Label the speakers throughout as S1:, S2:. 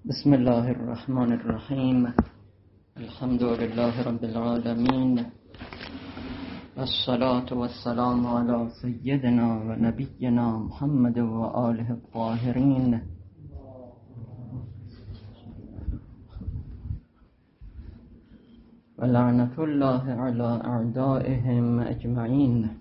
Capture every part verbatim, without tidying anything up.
S1: بسم الله الرحمن الرحیم. الحمد لله رب العالمین، والصلاة والسلام علی سیدنا و نبینا محمد و آله الطاهرین. و لعنت الله علی اعدائهم اجمعین.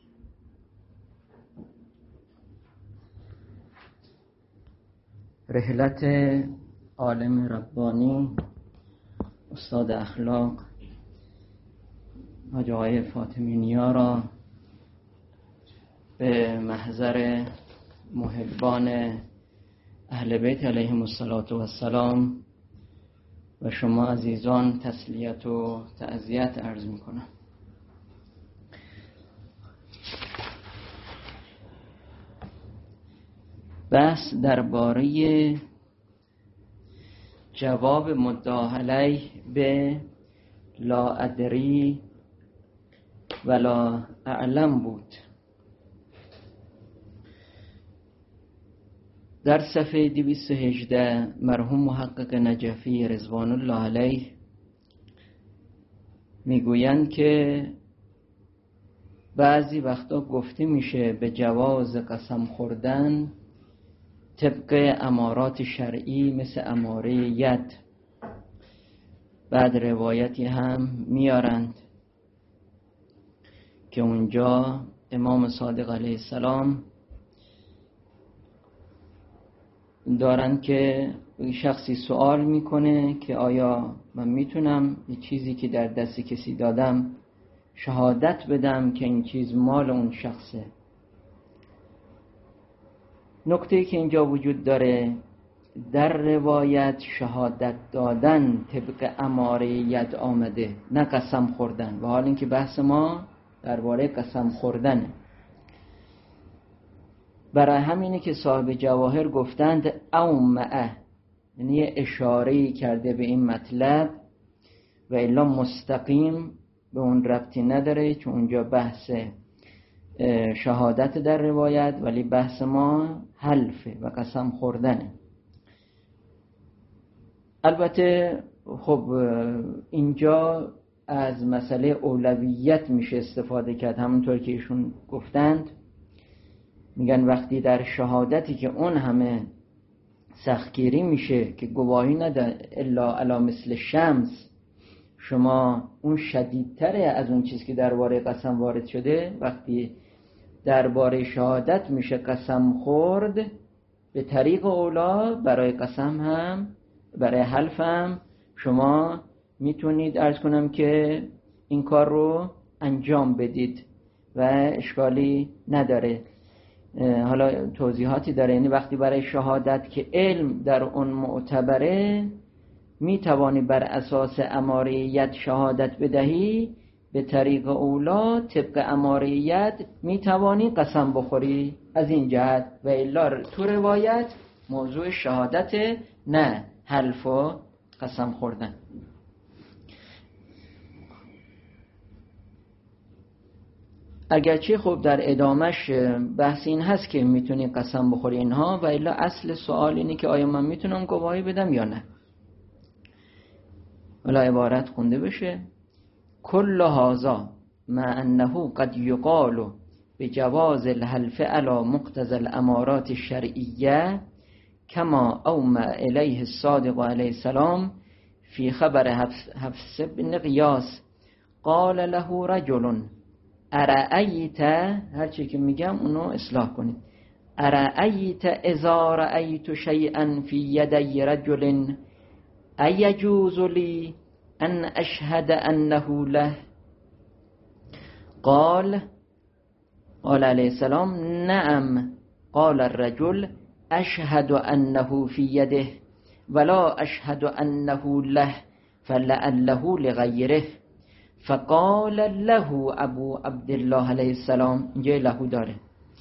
S1: رحلت عالم ربانی استاد اخلاق حاج آقای فاطمی نیا را به محضر محبان اهل بیت علیهم السلام و شما عزیزان تسلیت و تعزیت عرض میکنم. بحث درباره جواب مدعا علیه به لا ادری ولا اعلم بود. در صفحه دویست و هجده مرحوم محقق نجفی رضوان الله علیه میگویند که بعضی وقتا گفته میشه به جواز قسم خوردن طبق امارات شرعی مثل اماره ید. بعد روایتی هم میارند که اونجا امام صادق علیه السلام دارند که شخصی سوال میکنه که آیا من میتونم یه چیزی که در دست کسی دادم شهادت بدم که این چیز مال اون شخصه. نکته‌ای که اینجا وجود داره، در روایت شهادت دادن طبق اماره ید آمده، نه قسم خوردن، و حال اینکه بحث ما درباره قسم خوردنه. برای همینه که صاحب جواهر گفتند اومعه، یعنی اشاره‌ای کرده به این مطلب و الا مستقیم به اون ربطی نداره، چون اونجا بحث شهادت در روایت، ولی بحث ما حلفه و قسم خوردنه. البته خب اینجا از مسئله اولویت میشه استفاده کرد، همونطور که ایشون گفتند. میگن وقتی در شهادتی که اون همه سختگیری میشه که گواهی نده الا علی مثل شمس، شما اون شدیدتره از اون چیز که درباره قسم وارد شده. وقتی درباره شهادت میشه قسم خورد، به طریق اولا برای قسم هم برای حلف هم شما میتونید عرض کنم که این کار رو انجام بدید و اشکالی نداره. حالا توضیحاتی داره، یعنی وقتی برای شهادت که علم در اون معتبره میتوانی بر اساس اماره ید شهادت بدهی، به طریق اولا طبق اماره ید میتوانی قسم بخوری از این جهت. و الا تو روایت موضوع شهادت، نه حلف و قسم خوردن. اگرچه خب در ادامش بحث این هست که میتونی قسم بخوری اینها، و الا اصل سوال اینه که آیا من میتونم گواهی بدم یا نه. ولی عبارت خونده بشه کل هذا مع انه قد یقال بجواز الحلف على مقتضى الامارات الشرعیه كما اومع الیه الصادق علیه السلام فی خبر حفص بن غیاث قال له رجل ارأیت، هرچی که میگم اونو اصلاح کنید، ارأیت اذا رأیت شیئا فی یدی رجل ایجوز لی ان اشهد انه له؟ قال قال علیه السلام نعم. قال الرجل اشهد انه فی یده ولا اشهد انه له فلعله لغیره. فقال له ابو عبدالله علیه السلام، اینجا له داره،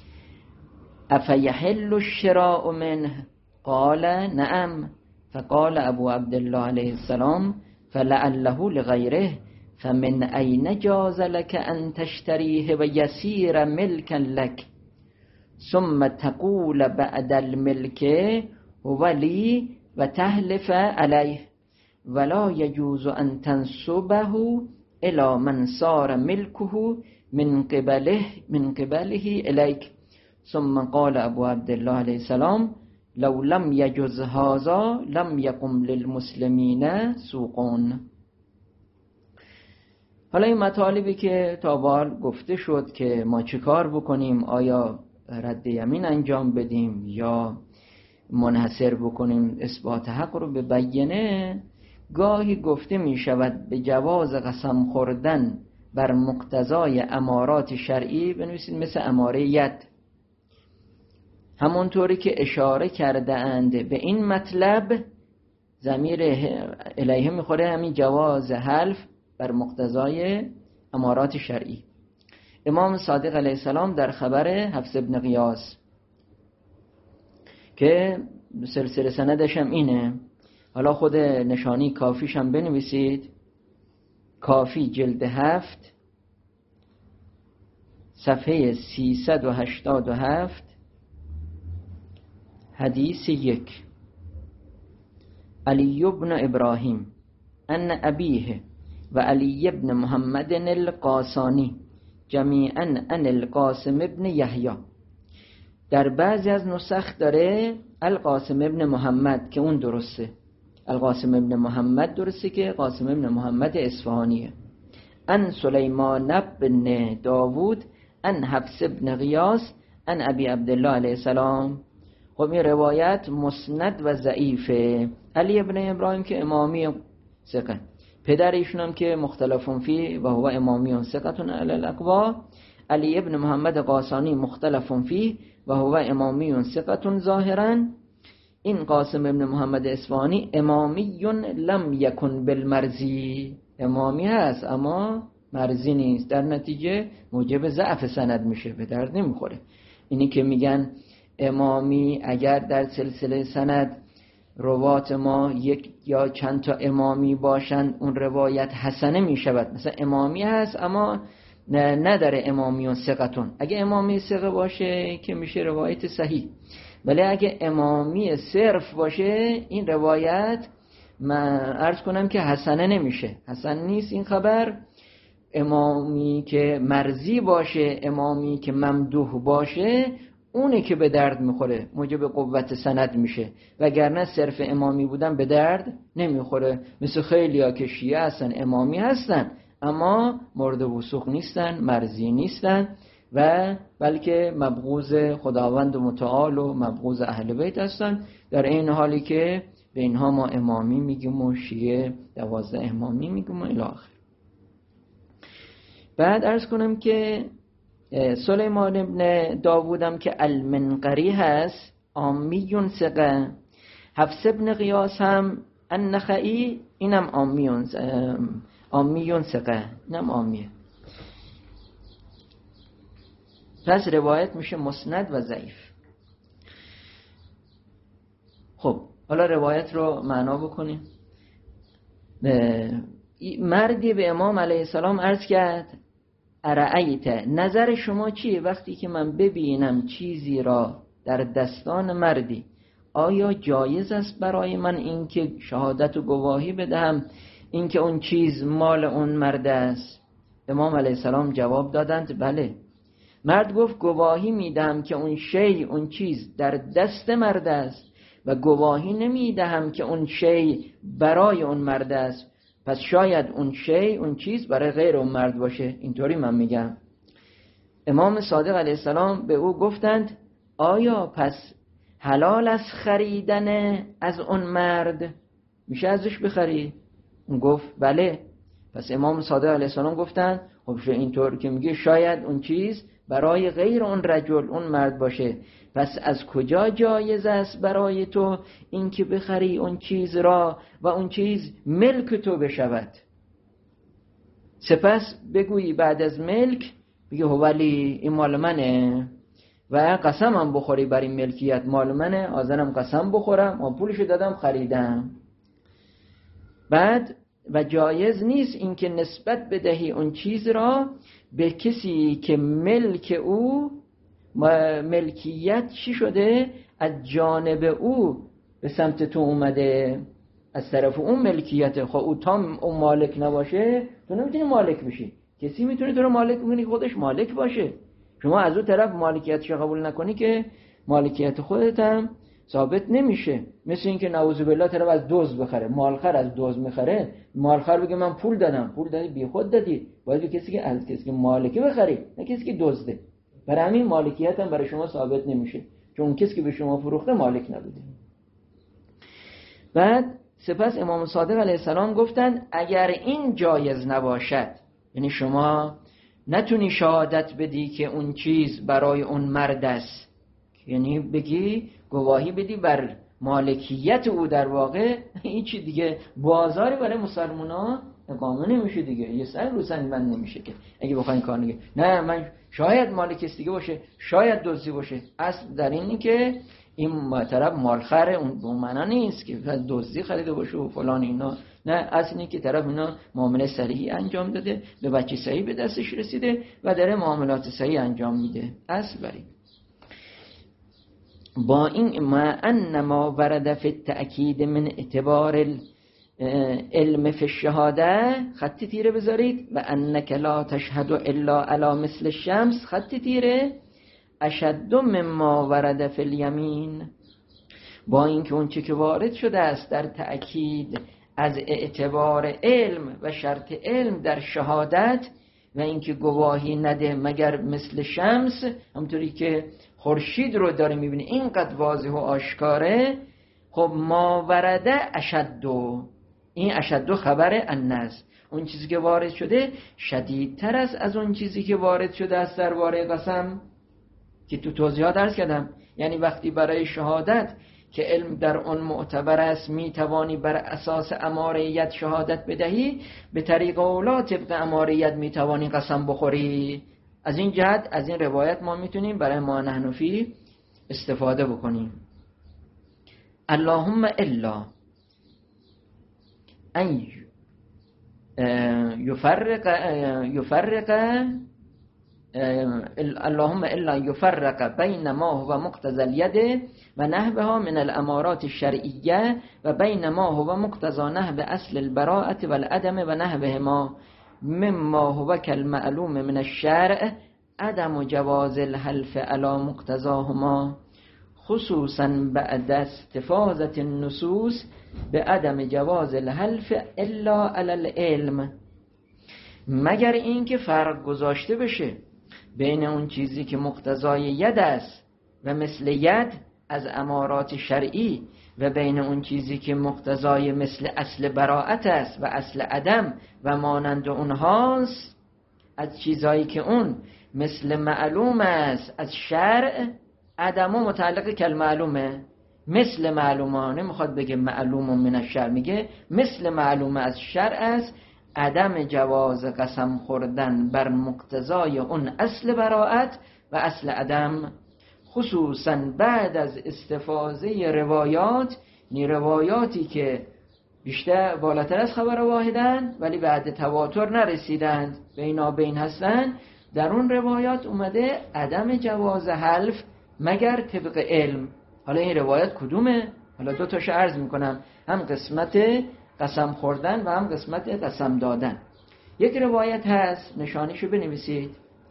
S1: افیحل الشراء منه؟ قال نعم. فقال ابو عبدالله علیه السلام فلعله لغیره فمن این جاز لك ان تشتریه و یسیر ملکا لك ثم تقول بعد الملك ولی و تحلف علیه ولا یجوز ان تنسبه الی من صار ملکه من قبله من قبله الیک. ثم قال ابو عبدالله علیه السلام لو لم یجز هذا لم یقم للمسلمین سوقون. حالا این مطالبی که تا بار گفته شد که ما چه کار بکنیم، آیا رد یمین انجام بدیم یا منحصر بکنیم اثبات حق رو به بیانه، گاهی گفته می شود به جواز قسم خوردن بر مقتضای امارات شرعی بنویسید، مثل اماره ید، همونطوری که اشاره کرده اند به این مطلب ضمیر الیه میخوره همین جواز حلف بر مقتضای امارات شرعی. امام صادق علیه السلام در خبر حفص ابن غیاث که سلسله سندش هم اینه، حالا خود نشانی کافیش هم بنویسید، کافی جلد هفت صفحه سیصد و هشتاد و هفت حدیث یک. علی بن ابراهیم ان ابیه و علی بن محمد القاسانی جمیعا ان القاسم ابن یحیی. در بعضی از نسخ داره القاسم ابن محمد که اون درسته، القاسم ابن محمد درسته که قاسم ابن محمد اصفهانیه. ان سلیمان ابن داوود ان حفص ابن غیاث ان ابی عبدالله علیه السلام. خب این روایت مسند و ضعیفه. علی ابن ابراهیم که امامی ثقه، پدر ایشون هم که مختلفون فی و هو امامی ثقتون علی الاقوا. علی ابن محمد قاسانی مختلفون فی و هو امامی ثقتون ظاهرا. این قاسم ابن محمد اصفهانی امامی لم یکن بالمرزی، امامی هست اما مرزی نیست، در نتیجه موجب ضعف سند میشه، به درد نمیخوره. اینی که میگن امامی اگر در سلسله سند روات ما یک یا چند تا امامی باشند اون روایت حسنه میشود. مثلا امامی هست اما نداره امامیون ثقتون، اگه امامی ثقه باشه که میشه روایت صحیح، ولی اگه امامی صرف باشه این روایت من عرض کنم که حسنه نمیشه، حسن نیست این خبر. امامی که مرزی باشه، امامی که ممدوح باشه، اونه که به درد میخوره، موجب قوت سند میشه، وگرنه صرف امامی بودن به درد نمیخوره. مثل خیلی ها که شیعه هستن امامی هستن اما مورد وثوق نیستن، مرزی نیستن و بلکه مبغوض خداوند متعال و مبغوض اهل بیت هستن، در این حالی که به اینها ما امامی میگیم و شیعه دوازده امامی میگیم و الی آخر. بعد عرض کنم که سلیمان ابن داوودم که المنقری هست آمیون ثقه، حفص ابن غیاث هم النخعی اینم آمیون آمیون ثقه، اینم آمیه. پس روایت میشه مسند و ضعیف. خب حالا روایت رو معنا بکنیم. مردی به امام علیه السلام عرض کرد ارأیت، نظر شما چیه وقتی که من ببینم چیزی را در دستان مردی، آیا جایز است برای من این که شهادت و گواهی بدهم این که اون چیز مال اون مرد است؟ امام علیه السلام جواب دادند بله. مرد گفت گواهی میدم که اون شی اون چیز در دست مرد است و گواهی نمیدهم که اون شی برای اون مرد است، پس شاید اون شی اون چیز برای غیر اون مرد باشه، اینطوری من میگم. امام صادق علیه السلام به او گفتند آیا پس حلال است خریدن از اون مرد؟ میشه ازش بخری؟ اون گفت بله. پس امام صادق علیه السلام گفتند خب اینطور که میگه شاید اون چیز برای غیر اون رجل اون مرد باشه، پس از کجا جایز است برای تو این که بخری اون چیز را و اون چیز ملک تو بشود؟ سپس بگویی بعد از ملک بگی ولی این مال منه و قسم هم بخوری بر این ملکیت، مال منه، آذرم قسم بخورم و پولشو دادم خریدم. بعد و جایز نیست این که نسبت بدهی اون چیز را به کسی که ملک او ملکیت چی شده از جانب او به سمت تو اومده از طرف اون ملکیت، خب او تا اون مالک نباشه تو نمیتونی مالک بشی. کسی میتونه تو رو مالک بکنی خودش مالک باشه. شما از اون طرف مالکیتش قبول نکنی که مالکیت خودت هم ثابت نمیشه. مثل اینکه نعوذ بالله طرف از دزد بخره، مالخر از دزد میخره، مالخر بگه من پول دادم، پول دادی بی خود دادی، باید کسی که از کسی که مالکه بخری، نه کسی که دزده. برای همین مالکیت هم برای شما ثابت نمیشه، چون کسی که به شما فروخته مالک نبوده. بعد سپس امام صادق علیه السلام گفتن اگر این جایز نباشد، یعنی شما نتونی شهادت بدی که اون چیز برای اون مرد است، یعنی بگی گواهی بدی بر مالکیت او، در واقع این چی دیگه بازاری برای مسلمان‌ها اقامه نمیشه دیگه، یه سر رو سنگ بند نمیشه که اگه بخواین کار نگه نه من شاید مالک دیگه باشه، شاید دزدی باشه. اصل در اینی که این طرف مالخر اون به معنا نیست که دزدی خریده باشه و فلان اینا، نه، اصل اینه که طرف اینا معامله صحیحی انجام داده، به بچه صحیح به دستش رسیده و داره معاملات صحیح انجام میده. اصل بری با این ما انما ورد فی التأکید من اعتبار علم فی الشهاده خط تیره بذارید و انک لا تشهد الا علی مثل الشمس خط تیره اشد مما ورد فی الیمین. با اینکه اون چی که وارد شده است در تأکید از اعتبار علم و شرط علم در شهادت و اینکه گواهی نده مگر مثل شمس، همونطوری که خورشید رو داره میبینه اینقدر واضح و آشکاره. خب ما ورده اشدو، این اشدو خبر انس، اون چیزی که وارد شده شدیدتر است از اون چیزی که وارد شده است درباره قسم که تو توضیحات عرض کردم. یعنی وقتی برای شهادت که علم در اون معتبر است میتوانی بر اساس اماریت شهادت بدهی، به طریق اولا طبق اماریت میتوانی قسم بخوری. از این جهت از این روایت ما میتونیم برای ما نحنفی استفاده بکنیم. اللهم الا ان یفرق یفرق اللهم الا یفرق بین ما هو مقتضى الید و نحوها من الامارات الشرعیه و بین ما هو مقتضى نحو اصل البراءة والعدم و نحوهما مما هو كالمعلوم من الشرع عدم جواز الحلف على مقتضاهما خصوصا بعد استفاضة النصوص بعدم جواز الحلف الا على العلم. مگر اینکه فرق گذاشته بشه بین اون چیزی که مقتضای ید است و مثل ید از امارات شرعی و بین اون چیزی که مقتضای مثل اصل براءت است و اصل عدم و مانند اونهاست از چیزایی که اون مثل معلوم است از شرع. عدم و متعلق کل معلومه، مثل معلومانه میخواد بگه معلوم من الشرع، میگه مثل معلوم از شرع است عدم جواز قسم خوردن بر مقتضای اون اصل براءت و اصل عدم، خصوصا بعد از استفاضه روایات، نی روایاتی که بیشتر بالاتر از خبر واحدن ولی بعد تواتر نرسیدند بینا بین هستند، در اون روایات اومده عدم جواز حلف مگر طبق علم. حالا این روایت کدومه؟ حالا دو تاشو عرض میکنم، هم قسمت قسم خوردن و هم قسمت قسم دادن. یک روایت هست، نشانیشو بنویسید.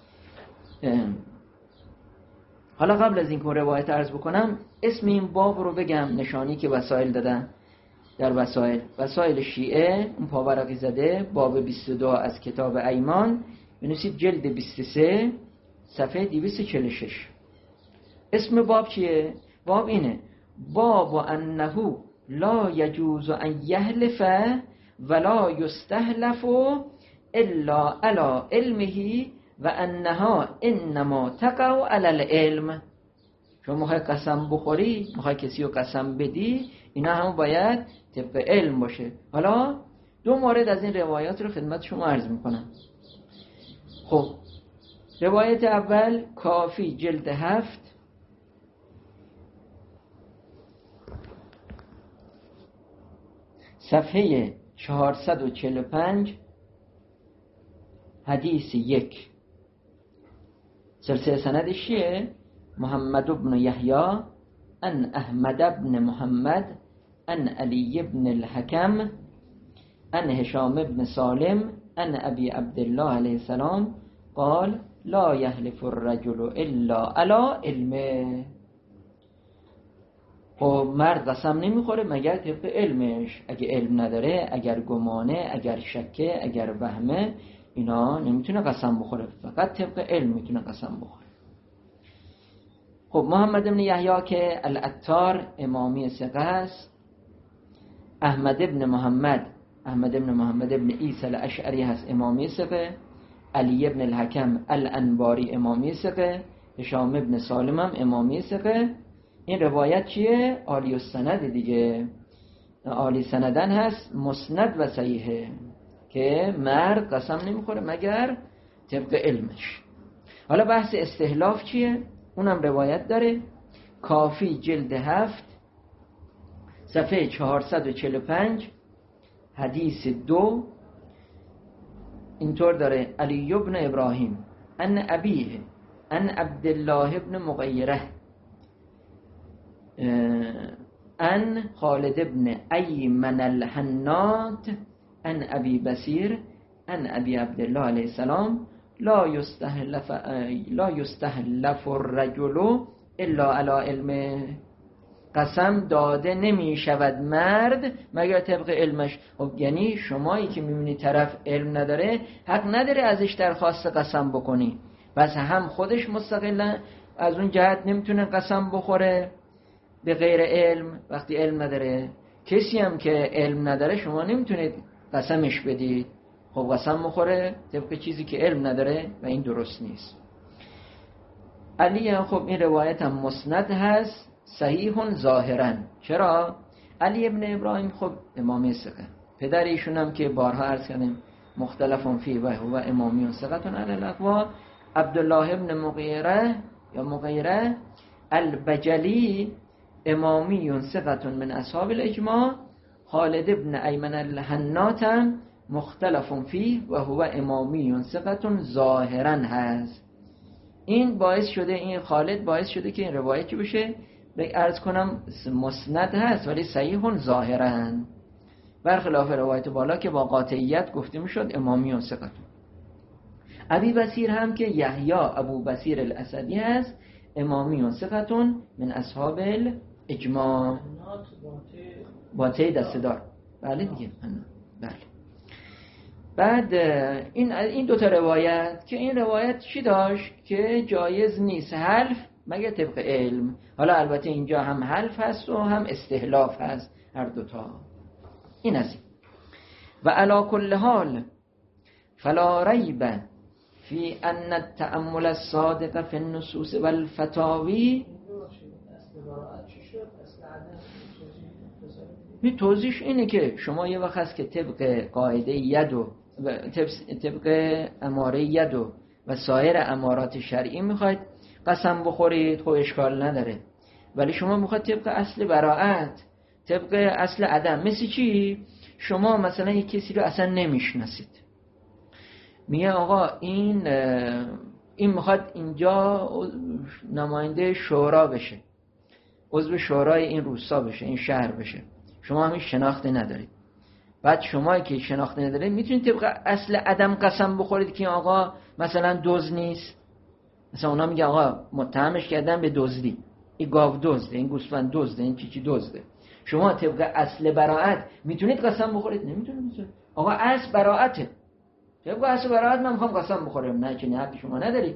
S1: حالا قبل از اینکه روایت عرض بکنم اسم این باب رو بگم، نشانی که وسائل دادن در وسائل وسائل شیعه اون پاورقی زده باب بیست و دو از کتاب ایمان، بنویسید جلد بیست و سه صفحه دویست و چهل و شش. اسم باب چیه؟ باب اینه: باب انه لا یجوز ان یحلف ولا یستحلف الا علی علمه و انها انما تقع علی العلم. شما میخوای قسم بخوری، میخوای کسی رو قسم بدی، اینا هم باید طبق علم باشه. حالا دو مورد از این روایات رو خدمت شما عرض میکنم. خب روایت اول کافی جلد هفت صفحه چهارصد و چهل و پنج حدیث یک، سلسله سندش چیه؟ محمد بن یحیی ان احمد بن محمد ان علی بن الحکم ان هشام بن سالم ان ابی عبدالله علیه السلام قال لا یحلف الرجل الا علی علمه. خب مرد قسم نمیخوره مگر طبق علمش. اگه علم نداره، اگر گمانه، اگر شکه، اگر وهمه، اینا نمیتونه قسم بخوره، فقط طبق علم میتونه قسم بخوره. خب محمد بن یحیی که العطار امامی ثقه است، احمد بن محمد احمد بن محمد بن عیسی الاشعری هست امامی ثقه، علی بن الحکم الانباری امامی ثقه، هشام بن سالم هم امامی ثقه. این روایت چیه؟ عالی السند دیگه، عالی سندن هست، مسند و صحیحه که مرد قسم نمیخوره مگر طبق علمش. حالا بحث استحلاف چیه؟ اونم روایت داره، کافی جلد هفت صفحه چهارصد و چهل و پنج حدیث دو اینطور داره: علی بن ابراهیم ان ابیه ان عبدالله بن مغیره ان خالد بن ایمن الحنات ان ابی بصیر ان ابی عبدالله علیه السلام لا یستحلف لا یستحلف الرجل الا علی علمه. قسم داده نمی شود مرد مگر طبق علمش. خب یعنی شمایی که میبینی طرف علم نداره، حق نداره ازش درخواست قسم بکنی. بس هم خودش مستقلا از اون جهت نمیتونه قسم بخوره به غیر علم وقتی علم نداره. کسی هم که علم نداره شما نمیتونید قسمش بدید، خب قسم بخوره طبق چیزی که علم نداره و این درست نیست. علی هم خب این روایت هم مسند هست، صحیح ظاهرا. چرا؟ علی ابن ابراهیم خب امامی ثقه، پدر ایشون هم که بارها عرض کردیم مختلفون فی و هو امامی ثقتون علی الاقوا. عبدالله ابن مغیره یا مغیره البجلی امامی ثقتون من اصحاب الاجماع. خالد ابن ایمن الحنات مختلفون فی و هو امامی ثقتون ظاهرا هست. این باعث شده، این خالد باعث شده که این روایت چی بشه؟ عرض کنم مسند هست ولی صحیح ظاهرا، برخلاف روایت بالا که با قاطعیت گفته میشد امامی و ثقتون. ابی بصیر هم که یحیی ابو بصیر الاسدی هست امامی و ثقتون من اصحاب الاجماع. باطه دستدار، بله دیگه. بله. بعد این این دو تا روایت که این روایت چی داشت که جایز نیست حلف مگر طبق علم. حالا البته اینجا هم حلف هست و هم استحلاف هست، هر دوتا. این از این. و علی کل حال فلا ریب فی ان التأمل الصادق فی النصوص والفتاوی. می توضیحش اینه که شما یه وقت هست که طبق قاعده ید و طبق اماره ید و و سایر امارات شرعی میخواید قسم بخورید، خب اشکال نداره. ولی شما میخواید طبق اصل براءت، طبق اصل عدم. مثل چی؟ شما مثلا یک کسی رو اصلا نمیشناسید، میگه آقا این این میخواد اینجا نماینده شورا بشه، عضو شورای این روستا بشه، این شهر بشه، شما همیش شناخته ندارید. بعد شما که شناخته ندارید میتونید طبق اصل عدم قسم بخورید که آقا مثلا دزد نیست. مثلا اونا میگه آقا متهمش کردن به دزدی، این گاو دزده، این گوسفند دزده، این چی چی دزده. شما طبق اصل براءت میتونید قسم بخورید؟ نمیتونید. آقا اصل براءته، طبق اصل براءت من میخوام قسم بخورم. نه، چنین حقی شما ندارید.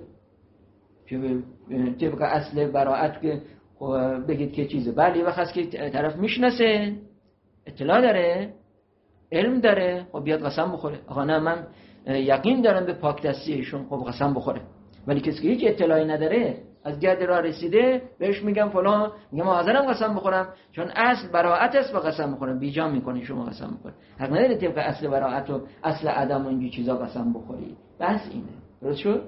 S1: طبق اصل براءت که بگید که چیزه. بله وقت هست که طرف میشناسه، اطلاع داره، علم داره، خب بیاد قسم بخوره. آقا نه من یقین دارم به پاک دستی ایشون، خب قسم بخوره. ولی کسی که هیچ اطلاعی نداره از گرد راه رسیده بهش میگم فلان، میگم حاضرم قسم بخورم چون اصل براءت است با قسم بخورم، بیجا میکنی شما قسم بخوره. حق نداره طبق اصل براءت و اصل عدم و اینجور چیزا قسم بخوری. بس اینه. درست شد؟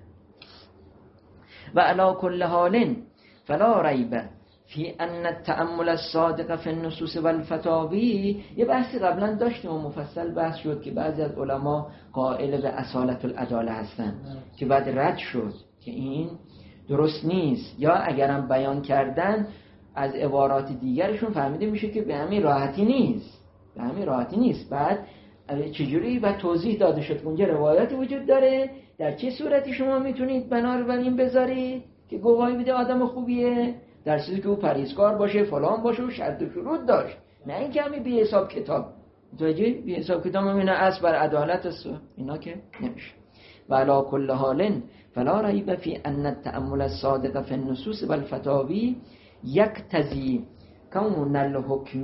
S1: و علی کل حال فلا ریب فی ان التأمل الصادق فی النصوص والفتاوی. یه بحثی قبلا داشتیم و مفصل بحث شد که بعضی از علما قائل به اصالت العداله هستن که بعد رد شد که این درست نیست، یا اگرم بیان کردن از عبارات دیگرشون فهمیده میشه که به همین راحتی نیست، به همین راحتی نیست. بعد چجوری و توضیح داده شد اونجا روایاتی وجود داره، در چه صورتی شما میتونید بنا رو بر این بذارید که گواهی بده آدم خوبیه، در صورتی که او پرهیزکار باشه، فلان باشه و شرط و شروط داشت، نه اینکه همین بی حساب کتاب. متوجه؟ بی حساب کتاب اینا اصل بر عدالت است، اینا که نمیشه. و علی کل حال فلا ریب فی ان التأمل الصادق فی النصوص والفتاوی یقتضی کون الحکم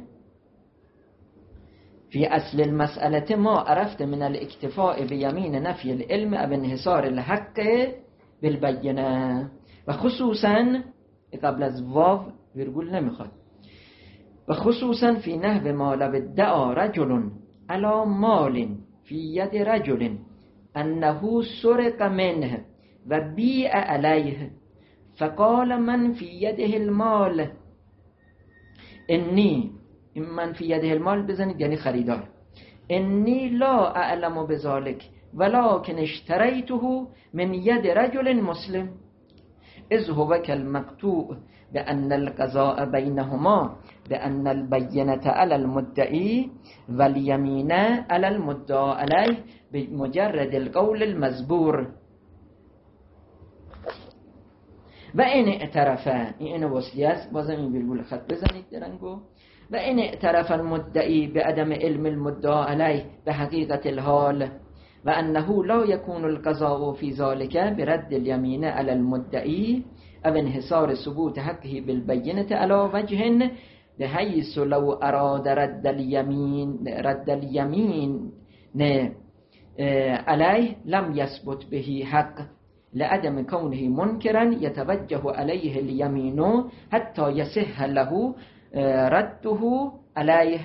S1: فی اصل المسألة ما عرفت من الاکتفاء بیمین نفی العلم او انحصار الحق بالبینه. و خصوصا قبل از واو ویرگول نمیخواد. و خصوصا فی نحو ما لو ادعا رجل علی مال فی ید رجل انه سرق منه و بیع علیه فقال من فی یده المال انی، این من فی یده المال بزنید یعنی خریدار، انی لا اعلم بذلك ولكن اشتریته من ید رجل مسلم اذ هو كالمقطوع بأن القضاء بينهما بأن البينة على المدعي واليمين على المدعى عليه بمجرد القول المزبور. و این اعترفه، این وصلی است، بازم این ویرگول خط بزنید درنگو. و این اعترف المدعی بعدم علم المدعى عليه بحقیقت الحال و انه لا يكون القضاء في ذلك برد اليمين على المدعي او انحصار ثبوت حقه بالبينة على وجه بحيث لو اراد رد اليمين رد اليمين عليه لم يثبت به حق لعدم كونه منكرا يتوجه عليه اليمين حتى يصح له رده عليه.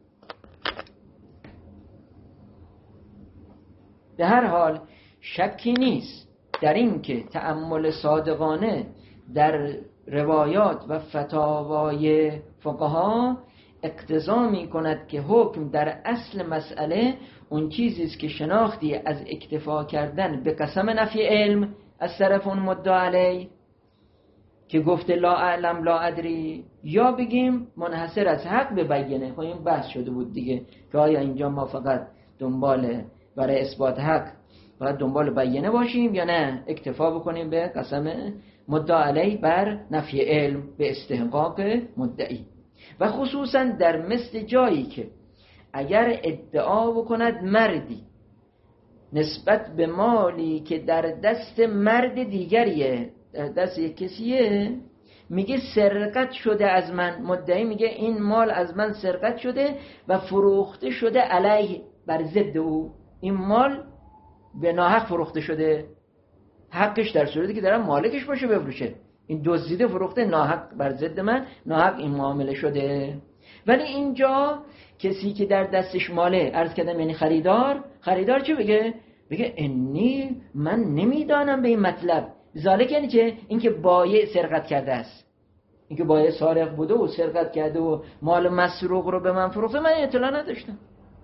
S1: به هر حال شکی نیست در این که تأمل صادقانه در روایات و فتاوای فقها اقتضا می کند که حکم در اصل مسئله اون چیزی است که شناختی از اکتفا کردن به قسم نفی علم از طرف اون مدعا علی که گفته لا اعلم لا ادری، یا بگیم منحصر از حق به بیانه. خب این بحث شده بود دیگه که آیا اینجا ما فقط دنبال برای اثبات حق فقط دنبال بیانه باشیم یا نه اکتفا بکنیم به قسم مدعا علی بر نفی علم به استحقاق مدعی. و خصوصا در مثل جایی که اگر ادعا بکند مردی نسبت به مالی که در دست مرد دیگریه، در دست یک کسیه، میگه سرقت شده از من، مدعی میگه این مال از من سرقت شده و فروخته شده علیه بر ضد او، این مال به ناحق فروخته شده، حقش در صورتی که دارم مالکش باشه بفروشه، این دزدیده فروخته ناحق بر ضد من، ناحق این معامله شده. ولی اینجا کسی که در دستش ماله، عرض کردم یعنی خریدار، خریدار چه بگه؟ بگه انی من نمیدانم به این مطلب. ذالک یعنی چه؟ اینکه بایع سرقت کرده است، اینکه بایع سارق بوده و سرقت کرده و مال مسروق رو به من فروخته، من اطلاع نداشتم.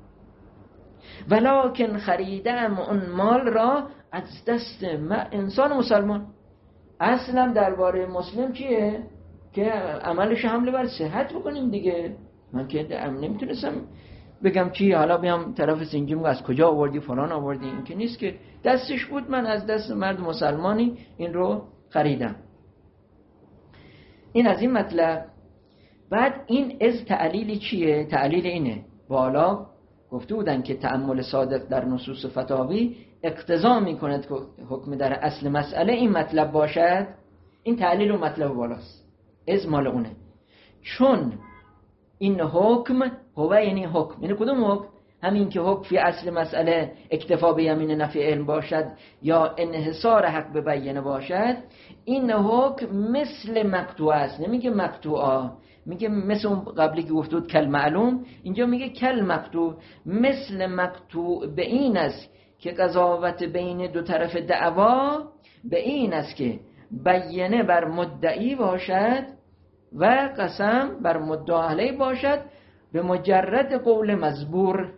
S1: ولکن خریدم اون مال را از دست انسان مسلمان. اصلا درباره مسلم چیه؟ که عملش حمله بر صحت بکنیم دیگه. من که نمیتونستم بگم چی، حالا بیام طرف سنجیم از کجا آوردی فلان آوردی، این که نیست که دستش بود، من از دست مرد مسلمانی این رو خریدم. این از این مطلب. بعد این از تعلیل چیه؟ تعلیل اینه، بالا گفته بودن که تأمل صادق در نصوص فتاوی اقتضا میکند که حکم در اصل مسئله این مطلب باشد. این تعلیل و مطلب بالاست، از مال اونه. چون این حکم هو یعنی حکم، یعنی کدوم حکم؟ همین که حکم فی اصل مسئله اکتفا به یمین نفی علم باشد یا انحصار حق به بیانه باشد. این حکم مثل مقطوع است، نمیگه مقطوعا، میگه مثل اون قبلی که گفته بود کل معلوم، اینجا میگه کل مقطوع، مثل مقطوع به این است که قضاوت بین دو طرف دعوا به این است که بیانه بر مدعی باشد و قسم بر مدعا علیه باشد به مجرد قول مزبور.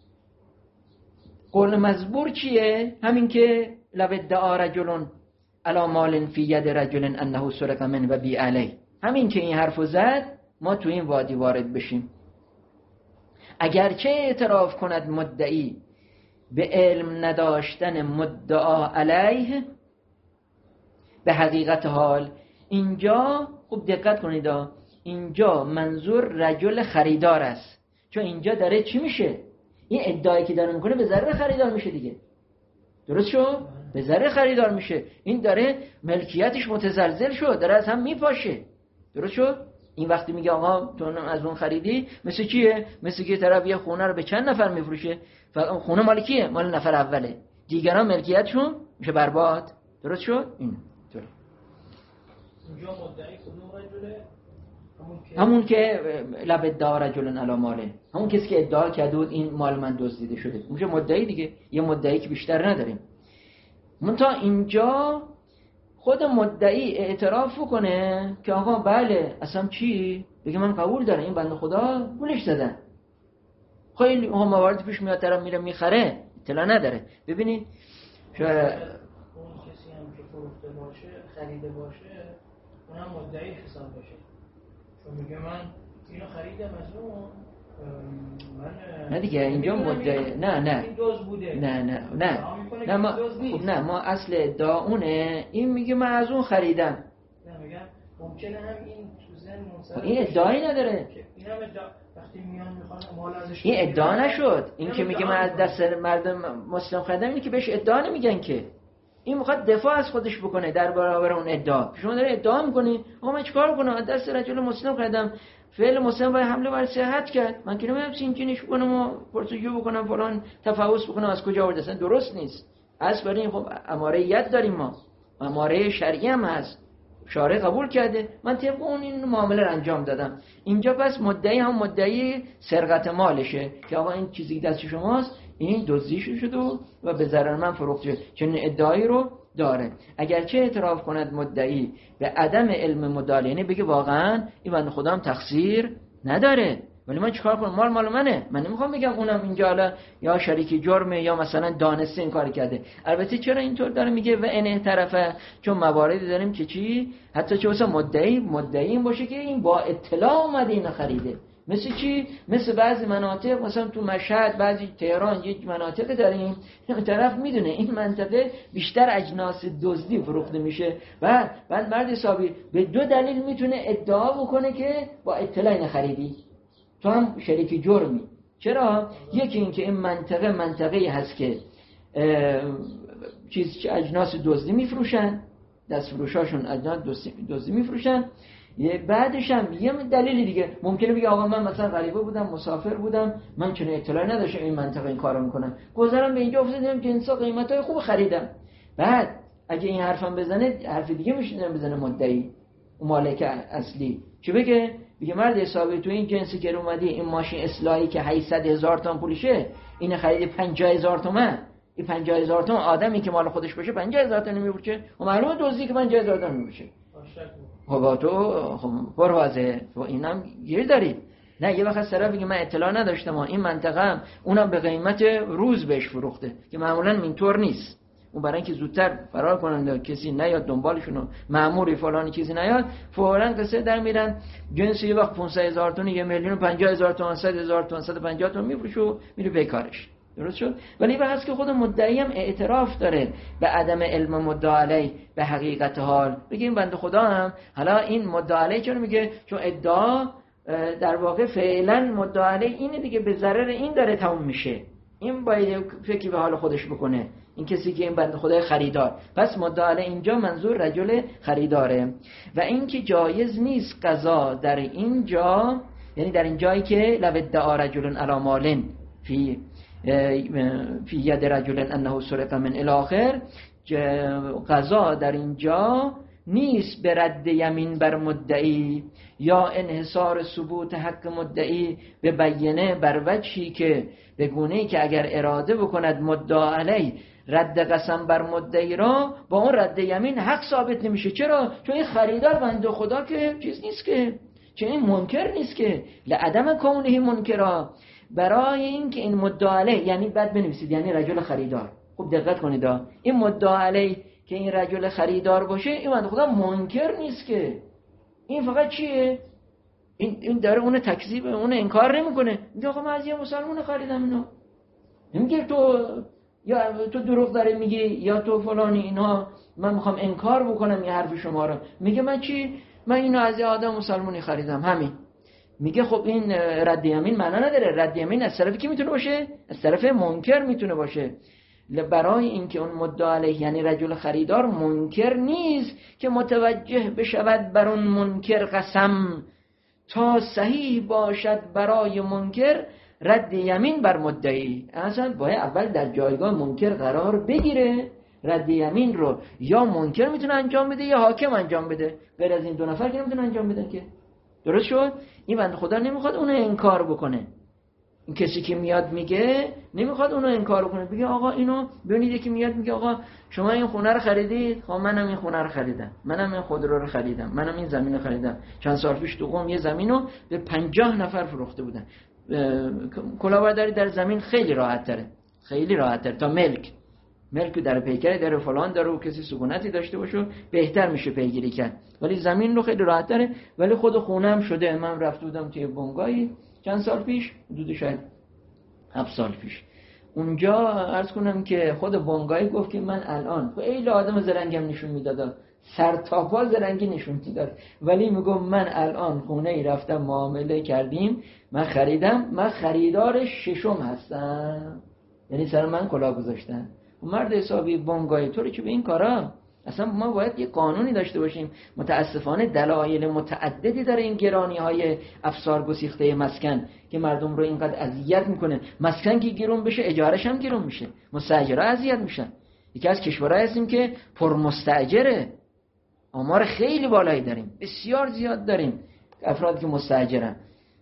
S1: قول مزبور چیه؟ همین که لو ادعا رجل علی مال فی ید رجل انه سرق من و بی علیه، همین که این حرفو زد ما تو این وادی وارد بشیم. اگرچه اعتراف کند مدعی به علم نداشتن مدعا علیه، به حقیقت حال اینجا خوب دقت کنید، اینجا منظور رجل خریدار است، چون اینجا داره چی میشه؟ این ادعایی که داره میکنه به ضرر خریدار میشه دیگه، درست شد؟ به ضرر خریدار میشه. این داره ملکیتش متزلزل شد، داره از هم میپاشه، درست شد؟ این وقتی میگه آقا تو از اون خریدی، مثل چیه؟ مثل که طرف یه خونه رو به چند نفر میفروشه، خونه مال کیه؟ مال نفر اوله، دیگران ملکیتشون میشه برباد، درست شد؟ این طور.
S2: اینجا مدعی کدوم رجله؟
S1: همون که لب ادعا رجل علی ماله، همون کسی که ادعا کرده بود این مال من دزدیده شده، میشه مدعی دیگه. یه مدعی که بیشتر نداریم. منتها اینجا خود مدعی اعتراف کنه که آقا بله اصلا چی؟ بگه من قبول دارم این بنده خدا گولش زدن. خیلی هم موارد پیش میاد طرف میره میخره اطلاع نداره. ببینید
S2: شاید اون کسی هم که فروخته باشه خریده باشه اونم مدعی حساب بشه، چون میگه من اینو خریدم از اون من
S1: نه دیگه اینجا مدعی نه نه
S2: این دوز بوده،
S1: نه نه نه نه ما خب نه ما اصل ادعا اونه، این میگه من از اون خریدم.
S2: نه میگم ممکنه هم این تو ذهن منصرف
S1: این ادعایی نداره،
S2: اینم ادعا وقتی میان میخوان مال ازش
S1: این ادعا نشد. این که میگه من از دست مردم مسلم خریدم، اینی که بهش ادعا نمیگن که. این میخواد دفاع از خودش بکنه در برابر اون ادعا. شما داره ادعا میکنی آقا من چیکار کنم از دست رجل مسلم خریدم، فعل مسلم باید حمله بر صحت کرد، من که نمیدونم سینجینش بکنم و پرسجو بکنم فلان تفحص بکنم از کجا آورده، اصلا درست نیست. از برای این خب اماره ید داریم ما، اماره شرعی هم هست، شارع قبول کرده، من طبق اون این معامله رو انجام دادم. اینجا پس مدعی هم مدعی سرقت مالشه که آقا این چیزی دست شماست، این دزدیش شده و به ضرر من فروخته شد، چون ادعایی رو داره. اگرچه اعتراف کند مدعی به عدم علم مدعی، یعنی بگه واقعا این بنده خدا هم تقصیر نداره، ولی من چیکار کنم؟ مال مال منه، من نمیخوام بگم اونم اینجا حالا یا شریکی جرمه یا مثلا دانسته این کار کرده. البته چرا اینطور داره میگه و این طرفه؟ چون مواردی داریم که چی حتی چه مثلا مدعی مدعی این باشه که این با اطلاع اومده اینو خریده. مثل چی؟ مثل بعضی مناطق، مثلا تو مشهد، بعضی تهران، یک مناطق داریم این طرف میدونه این منطقه بیشتر اجناس دزدی فروخته میشه و بعد مرد حسابی به دو دلیل میتونه ادعا بکنه که با اطلاع اینو خریدی، تو هم شریک جرمی. چرا؟ یکی این که این منطقه منطقه‌ای هست که چیز اجناس دزدی میفروشن، دست فروشاشون اجناس دزدی میفروشن. بعدش هم یه دلیل دیگه ممکنه بگه آقا من مثلا غریبه بودم، مسافر بودم، من چون اطلاع نداشتم این منطقه این کارو میکنن، گذرم به اینجا افتادم جنسا قیمتای خوب خریدم. بعد اگه این حرفم بزنه حرف دیگه میشه بزنه مدعی اون مالک اصلی، چه بگه؟ بگه مرد حسابی تو این جنسی که اومدی این ماشین اصلاحی که هشتصد هزار تومان پولشه، این خرید پنجاه هزار تومان، این پنجاه هزار تومان آدمی که مال خودش باشه پنجاه هزار تومان میفروشه و معلومه دزدی که پنجاه هزار تومان میفروشه. خب تو خب پروازه و اینم گیر دارید. نه یه وقت طرف بگه من اطلاع نداشتم این منطقه هم اونم به قیمت روز بهش فروخته که معمولا اینطور نیست. اون برای اینکه زودتر فرار کنن کسی نیاد دنبالشون، مأموری فلانی چیزی نیاد، فوراً قصه در میرن جنس یه وقت پانصد هزار تومان، یه میلیون و پنجاه هزار تومان، صد هزار تومان، صد و پنجاه تومان میفروشه و میره بیکارش. درست شد؟ ولی وقتی که خود مدعی هم اعتراف داره به عدم علم مدعی علی به حقیقت حال، بگه این بنده خدا هم حالا این مدعی علی چون میگه چون ادعا در واقع فعلا مدعی علی اینه دیگه، به ضرر این داره تموم میشه، این باید فکری به حال خودش بکنه، این کسی که این بنده خدای خریدار. پس مدعی علی اینجا منظور رجل خریداره. و این که جایز نیست قضا در اینجا، یعنی در این جایی که لو ادعا رجل علی مال فی فی ید رجل انه سرق من الاخر، قضا در اینجا نیست به رد یمین بر مدعی یا انحصار ثبوت حق مدعی به بیانه بر وجهی که به گونه‌ای که اگر اراده بکند مدعی علی رد قسم بر مدعی را، با اون رد یمین حق ثابت نمیشه. چرا؟ چون این خریدار بنده خدا که چیز نیست که، چون این منکر نیست که، لعدم کونه منکرا، برای این که این مدعی علی، یعنی بعد بنویسید یعنی رجل خریدار، خوب دقت کنید، این مدعی علی که این رجل خریدار باشه این بنده خدا منکر نیست که، این فقط چیه؟ این این داره اون تکذیب، اون انکار نمیکنه. میگه آقا من از یه مسلمان خریدم اینو. نمیگه تو یا تو دروغ داره میگی یا تو فلانی اینا، من میخوام انکار بکنم یه حرف شما رو. میگه من چی؟ من اینو از یه آدم مسلمانی خریدم، همین. میگه خب این رد یمین معنا نداره. رد یمین از طرفی کی میتونه باشه؟ از طرف منکر میتونه باشه. برای اینکه اون مدعا علیه یعنی رجل خریدار منکر نیست که متوجه بشود بر اون منکر قسم تا صحیح باشد برای منکر رد یمین بر مدعی. اصلا باید اول در جایگاه منکر قرار بگیره. رد یمین رو یا منکر میتونه انجام بده یا حاکم انجام بده، غیر از این دو نفر که نمیتونه انجام بدن که. درست شد؟ این بنده خدا نمیخواد اونو انکار بکنه. این کسی که میاد میگه نمیخواد اونو انکار بکنه، بگه آقا اینو ببینید، یکی میاد میگه آقا شما این خونه رو خریدید، خب منم این خونه رو خریدم، منم این خودرو رو خریدم، منم این زمین رو خریدم. چند سال پیش تو قم یه زمینو به پنجاه نفر فروخته بودن. کلاهبرداری در زمین خیلی راحت تره، خیلی راحت تره تا ملک. ملک در پیکری داره، فلان داره و کسی سکونتی داشته باشه بهتر میشه پیگیری کرد، ولی زمین رو خیلی راحت تره. ولی خود خونم شده، من رفته بودم توی بنگاهی چند سال پیش، حدود شاید هفت سال پیش، اونجا عرض کنم که خود بنگاهی گفت که من الان خیلی آدم زرنگم نشون میداد، سر تا پا زرنگی نشون میداد، ولی میگم من الان خونه ای رفتم معامله کردیم، من خریدم، من خریدار ششم هستم، یعنی سر من کلاه گذاشتن. مرد حسابی بنگاهی طوری که به این کارا اصلا ما باید یه قانونی داشته باشیم. متاسفانه دلایل متعددی داره این گرانی های افسار گسیخته مسکن که مردم رو اینقدر اذیت میکنه. مسکن که گرون بشه اجارش هم گرون میشه، مستاجرها اذیت میشن. یکی از کشورها هستیم که پر مستاجره، آمار خیلی بالایی داریم، بسیار زیاد داریم افرادی که مستاجرن.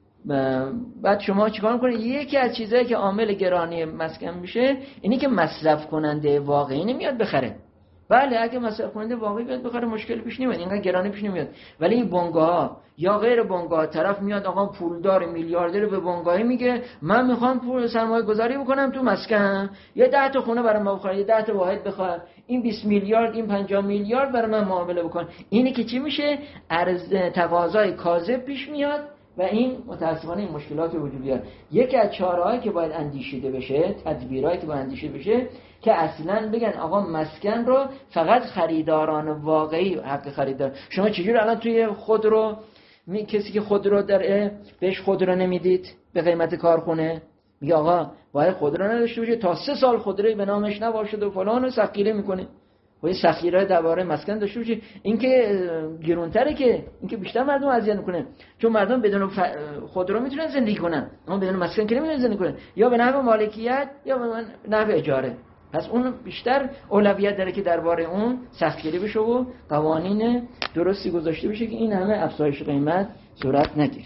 S1: بعد شما چیکار میکنید؟ یکی از چیزایی که عامل گرانی مسکن میشه اینی که مصرف کننده واقعی نمیاد بخره. بله اگه مصرف کننده واقعی بیاد بخره مشکل پیش نمیاد، اینقدر گرانی پیش نمیاد. ولی این بنگاه یا غیر بنگاه طرف میاد آقا پولدار میلیاردر به بنگاهی میگه من میخوام پول سرمایه گذاری بکنم تو مسکن، یه ده تا خونه برام بخره، یه ده تا واحد بخره، این بیست میلیارد این پنجاه میلیارد برای من معامله بکن. اینی که چی میشه؟ عرض تقاضای کاذب پیش میاد و این متاسفانه این مشکلات وجود بیاد. یکی از چاره‌هایی که باید اندیشیده بشه، تدبیرایی که باید اندیشیده بشه که اصلا بگن آقا مسکن رو فقط خریداران واقعی حق خریدار. شما چجور الان توی خودرو می کسی که خودرو داره بهش خودرو نمیدید به قیمت کارخونه، میگه آقا باید خودرو نداشته باشه تا سه سال خودروی به نامش نباشه و فلان و سخیره میکنه. و این سخیره درباره مسکن داشته باشه، این که گرونتره، که این که بیشتر مردم اذیت میکنه، چون مردم بدون ف... خودرو میتونن زندگی کنن اما بدون مسکن که نمیتونن زندگی کنن، یا به نحو مالکیت یا به نحو اجاره. پس اون بیشتر اولویت داره که درباره اون سختگیری بشه و قوانین درستی گذاشته بشه که این همه افزایش قیمت صورت نگیره.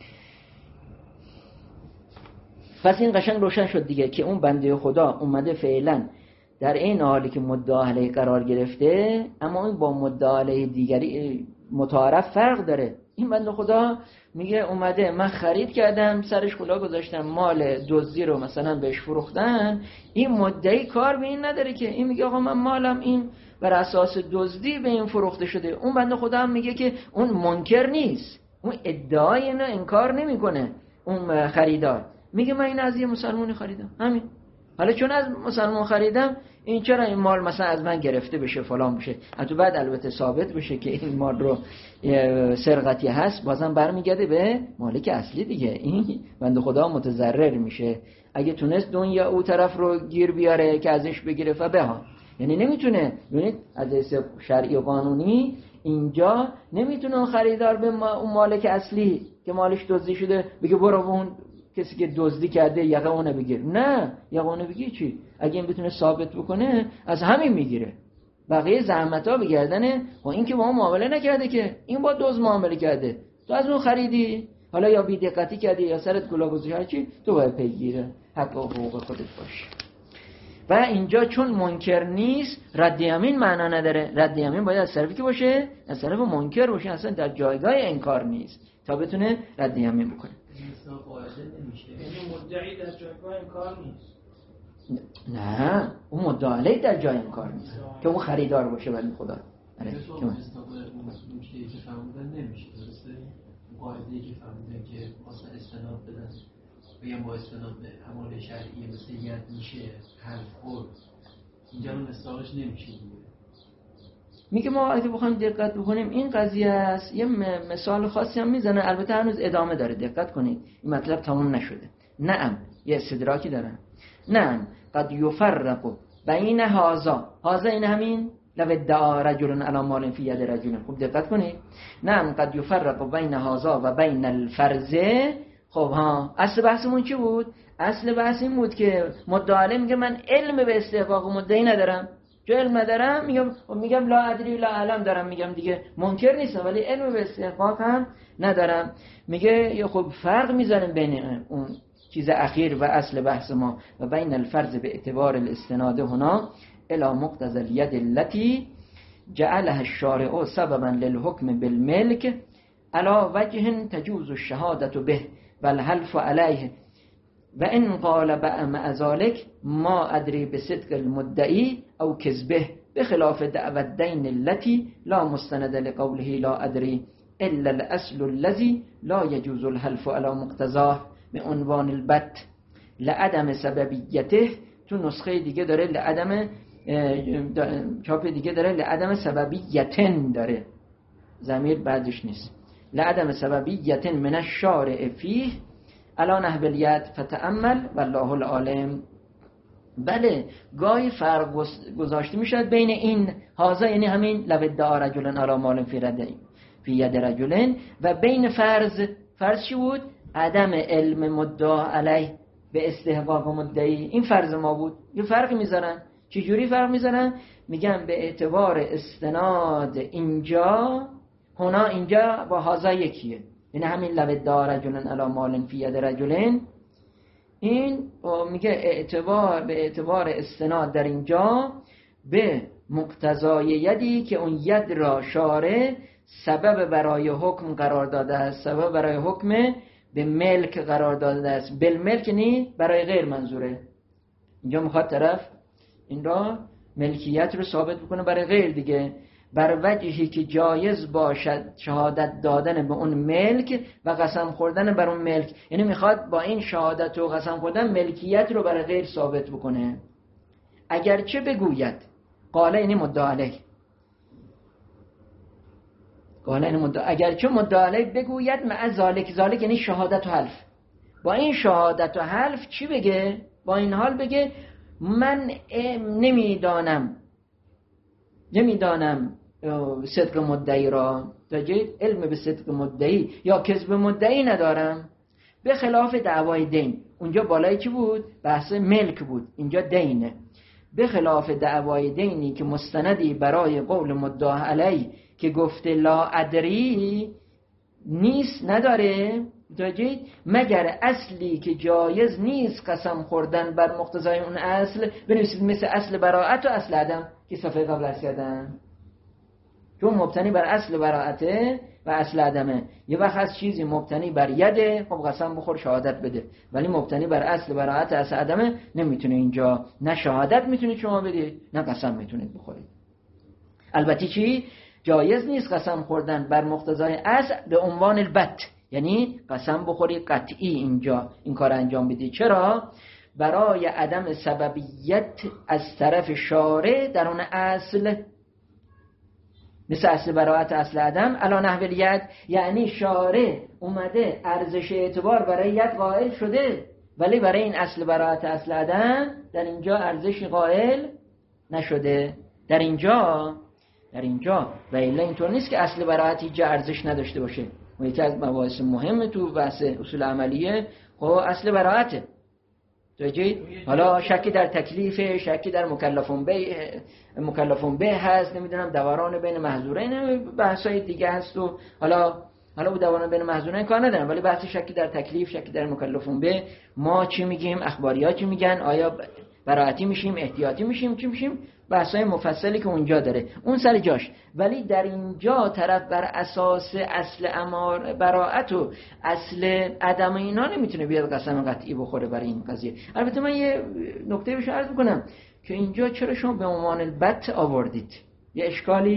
S1: پس این قشنگ روشن شد دیگه که اون بنده خدا اومده فعلا در این حالی که مدعا علیه قرار گرفته، اما این با مدعا علیه دیگری متعارف فرق داره. این بنده خدا میگه اومده من خرید کردم، سرش کلاه گذاشتم، مال دزدی رو مثلا بهش فروختن، این مدعی کار به این نداره که این میگه آقا من مالم این بر اساس دزدی به این فروخته شده. اون بنده خدا هم میگه که اون منکر نیست، اون ادعای اینو انکار نمیکنه. اون خریدار میگه من این از یه مسلمانی خریدم، همین. حالا چون از مسلمان خریدم، این چرا این مال مثلا از من گرفته بشه فلان بشه، حتی بعد البته ثابت بشه که این مال رو سرقتی هست، بازم برمیگرده به مالک اصلی دیگه. این بنده خدا متضرر میشه. اگه تونست دنیا او طرف رو گیر بیاره که ازش بگیره فبها، یعنی نمیتونه. ببینید از حیث شرعی و قانونی اینجا نمیتونه خریدار به اون مالک اصلی که مالش دزدی شده بگه برو اون کسی که دزدی کرده یقه اونه بگیر. نه، یقه اونه بگیر چی؟ اگه این بتونه ثابت بکنه از همین میگیره، بقیه زحمت‌ها بگردنه. و این که با اون معامله نکرده، که این با دزد معامله کرده، تو از اون خریدی، حالا یا بی دقتی کردی یا سرت کلاه گذاشتی، چی تو باید پیگیره حق و حقوق خودت باشه. و اینجا چون منکر نیست رد یمین معنا نداره. رد یمین باید از طرفی که باشه، از طرف منکر باشه، اصلا در جایگاه انکار نیست تا بتونه رد یمین بکنه.
S2: یعنی مدعی در جایگاه انکار نیست.
S1: نه، اون مدعی در جای انکار نیست که اون خریدار باشه. ولی خدا آره
S3: که اون چیزی که فهمیدن نمیشه درسته؟ قاعده‌ای که فهمیدن که واسه استناد بدن بگم با استناد به اعمال شرعی مثل ید میشه حرف خورد اینجا رو مستاقش نمیشه دیگه.
S1: میگه ما اگه بخوایم دقت بکنیم این قضیه است. یه مثال خاصی هم میزنه، البته هنوز ادامه داره، دقت کنید این مطلب تموم نشده. نعم یه استدراکی دارن. نعم قد یفرق بین هذا، هذا این همین لو ادعا رجل علی مال فی ید رجل. خوب دقت کنید. نعم قد یفرق بین هذا و بین الفرض. خب ها اصل بحثمون چی بود؟ اصل بحث این بود که مدعی میگه من علم به استحقاق مدعی ندارم. جو علم ندارم میگم میگم لا ادری لا علم دارم، میگم دیگه منکر نیستم ولی علم به استحقاق هم ندارم. میگه خب فرق میذارن بین اون چیز اخیر و اصل بحث ما و بین الفرض به اعتبار الاستناد هنا الى مقتضى الید التي جعلها الشارع سببا للحكم بالملك على وجه تجوز الشهادة به والحلف عليه و ان قال مع ذلك ما ادري بصدق المدعي او كذبه بخلاف دعوى الدين التي لا مستند لقوله لا ادري الا الاصل الذي لا يجوز الحلف على مقتضاه به عنوان البت لعدم سببیته. تو نسخه دیگه داره لعدم، چاپ دیگه داره لعدم سببیتن داره، ضمیر بعدش نیست. لعدم سببیتن من الشارع فیه علی نحو الید فتأمل والله العالم. بله گاهی فرق گذاشته میشد بین این هازا یعنی همین لو ادعا رجل علی مال فی ید رجل و بین فرض. فرض چی بود؟ عدم علم مدعا علیه به استحقاق مدعی. این فرض ما بود. یه فرق میذارن. چه جوری فرق میذارن؟ میگن به اعتبار استناد اینجا هنا اینجا با هازا یکیه، یعنی همین لو ادعا رجل علی مال فی ید رجل. این میگه اعتبار به اعتبار استناد در اینجا به مقتضای یدی که اون ید را شارع سبب برای حکم قرار داده است، سبب برای حکم به ملک قرار داده است. بالملک نی برای غیر منظوره. اینجا میخواد طرف این را ملکیت رو ثابت بکنه برای غیر دیگه، بر وجهی که جایز باشد شهادت دادن به اون ملک و قسم خوردن بر اون ملک. یعنی میخواد با این شهادت و قسم خوردن ملکیت رو برای غیر ثابت بکنه. اگرچه بگوید قاله اینی مدعا علیه، قاله اینی مدعا، اگرچه مدعا علیه بگوید مع ذالک، ذالک یعنی شهادت و حلف. با این شهادت و حلف چی بگه؟ با این حال بگه من نمیدانم نمیدانم صدق مدعی را، تجید علم به صدق مدعی یا کذب مدعی ندارم، به خلاف دعوای دین. اونجا بالای چی بود؟ بحث ملک بود، اینجا دینه. به خلاف دعوای دینی که مستندی برای قول مدعا علی که گفته لا ادری نیست، نداره، تجید مگر اصلی که جایز نیست قسم خوردن بر مقتضای اون اصل. بنویسید مثل اصل براءت و اصل عدم که صفحه قبل از کردن، چون مبتنی بر اصل براءته و اصل عدمه. یه وقت از چیزی مبتنی بر یده، خب قسم بخور شهادت بده، ولی مبتنی بر اصل براءت اصل عدمه نمیتونه اینجا نه شهادت میتونید شما بدید نه قسم میتونید بخورید. البته چی؟ جایز نیست قسم خوردن بر مقتضای اصل به عنوان البت، یعنی قسم بخوری قطعی اینجا این کار انجام بدی. چرا؟ برای عدم سببیت از طرف شارع در اون اصل، مثل اصل براءت اصل عدم علی نحو الید، یعنی شارع اومده ارزش اعتبار برای ید قائل شده ولی برای این اصل براءت اصل عدم در اینجا ارزش قائل نشده. در اینجا در اینجا و الا اینطور نیست که اصل براءت هیچ ارزش نداشته باشه. و یکی از مباحث مهم تو بحث اصول عملیه خب اصل براءته. توجید؟ حالا شکی در تکلیف، شکی در مکلفون به مکلفون به هست، نمیدونم دوران بین محظورین، بحثای دیگه هست. و حالا حالا او دوران بین محظورین کار ندارم، ولی بحث شکی در تکلیف، شکی در مکلفون به، ما چی میگیم، اخباریات چی میگن، آیا براعتی میشیم، احتیاطی میشیم، چی میشیم، بحثای مفصلی که اونجا داره اون سر جاش. ولی در اینجا طرف بر اساس اصل امار براعت و اصل عدم اینا نمیتونه بیاد قسم قطعی بخوره برای این قضیه. البته من یه نکته بهش عرض بکنم که اینجا چرا شما به عنوان البت آوردید، یه اشکالی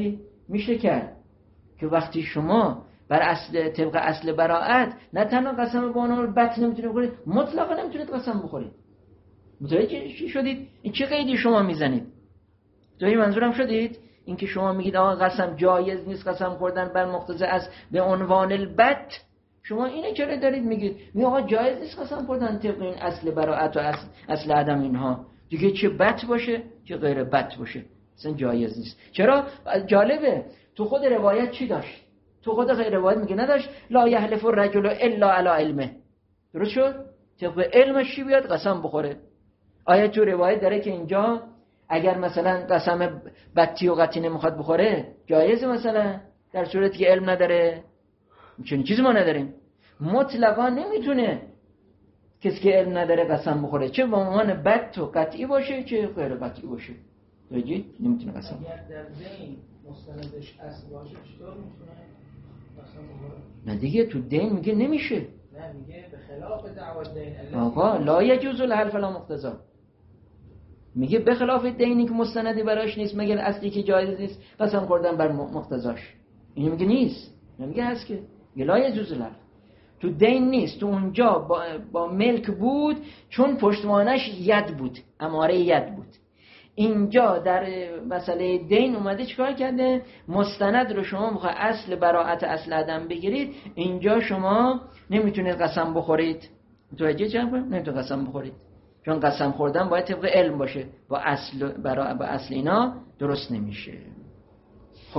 S1: میشه کرد که وقتی شما بر اصل طبق اصل براءت نه تنها قسم به عنوان بت نمیتونید بخورید، مطلقا نمیتونید قسم بخورید. متوجه چی شدید؟ این چه قیدی شما میزنید؟ تو این منظورم شدید؟ این که شما میگید آقا قسم جایز نیست، قسم خوردن بر مقتضی است به عنوان البت، شما اینه چرا دارید میگید؟ میگه آقا جایز نیست قسم خوردن طبق این اصل براءت و اصل, اصل عدم اینها، دیگه چه بت باشه چه غیر بت باشه اصلا جایز نیست. چرا؟ جالبه تو خود روایت چی داشت؟ تو خود غیر روایت میگه نداشت لا یحلف الرجل الا علی علمه. درست شد؟ طبق علمش چی بیاد قسم بخوره. آیا تو روایت داره که اینجا اگر مثلا قسم بتی و قطعی نمیخواد بخوره جایزه مثلا، در صورتی که علم نداره؟ چنین چیزی ما نداریم. مطلقا نمیتونه کسی که علم نداره قسم بخوره، چه به عنوان بت و قطعی باشه چه غیر قطعی باشه. توجیه نمیتونه قسم.
S2: اگر در دین مستندش اصل باشه چطور میتونه قسم بخوره؟
S1: نه دیگه تو دین میگه نمیشه.
S2: نه میگه به خلاف دعوا دین
S1: آقا لا یجوز الحلف لا مقتضا، میگه به خلاف دینی که مستندی براش نیست مگر اصلی که جایز نیست قسم خوردن بر مقتضاش. این میگه نیست، نمیگه هست که لا یجوز الحلف. تو دین نیست، تو اونجا با, با ملک بود چون پشتوانش ید بود، اماره ید بود. اینجا در مسئله دین اومده چیکار کرده؟ مستند رو شما میخواه اصل براءت اصل عدم بگیرید، اینجا شما نمیتونید قسم بخورید. متوجه چه میگم؟ نمیتونید قسم بخورید چون قسم خوردن باید طبق علم باشه، با اصل برا با اصل اینا درست نمیشه. خب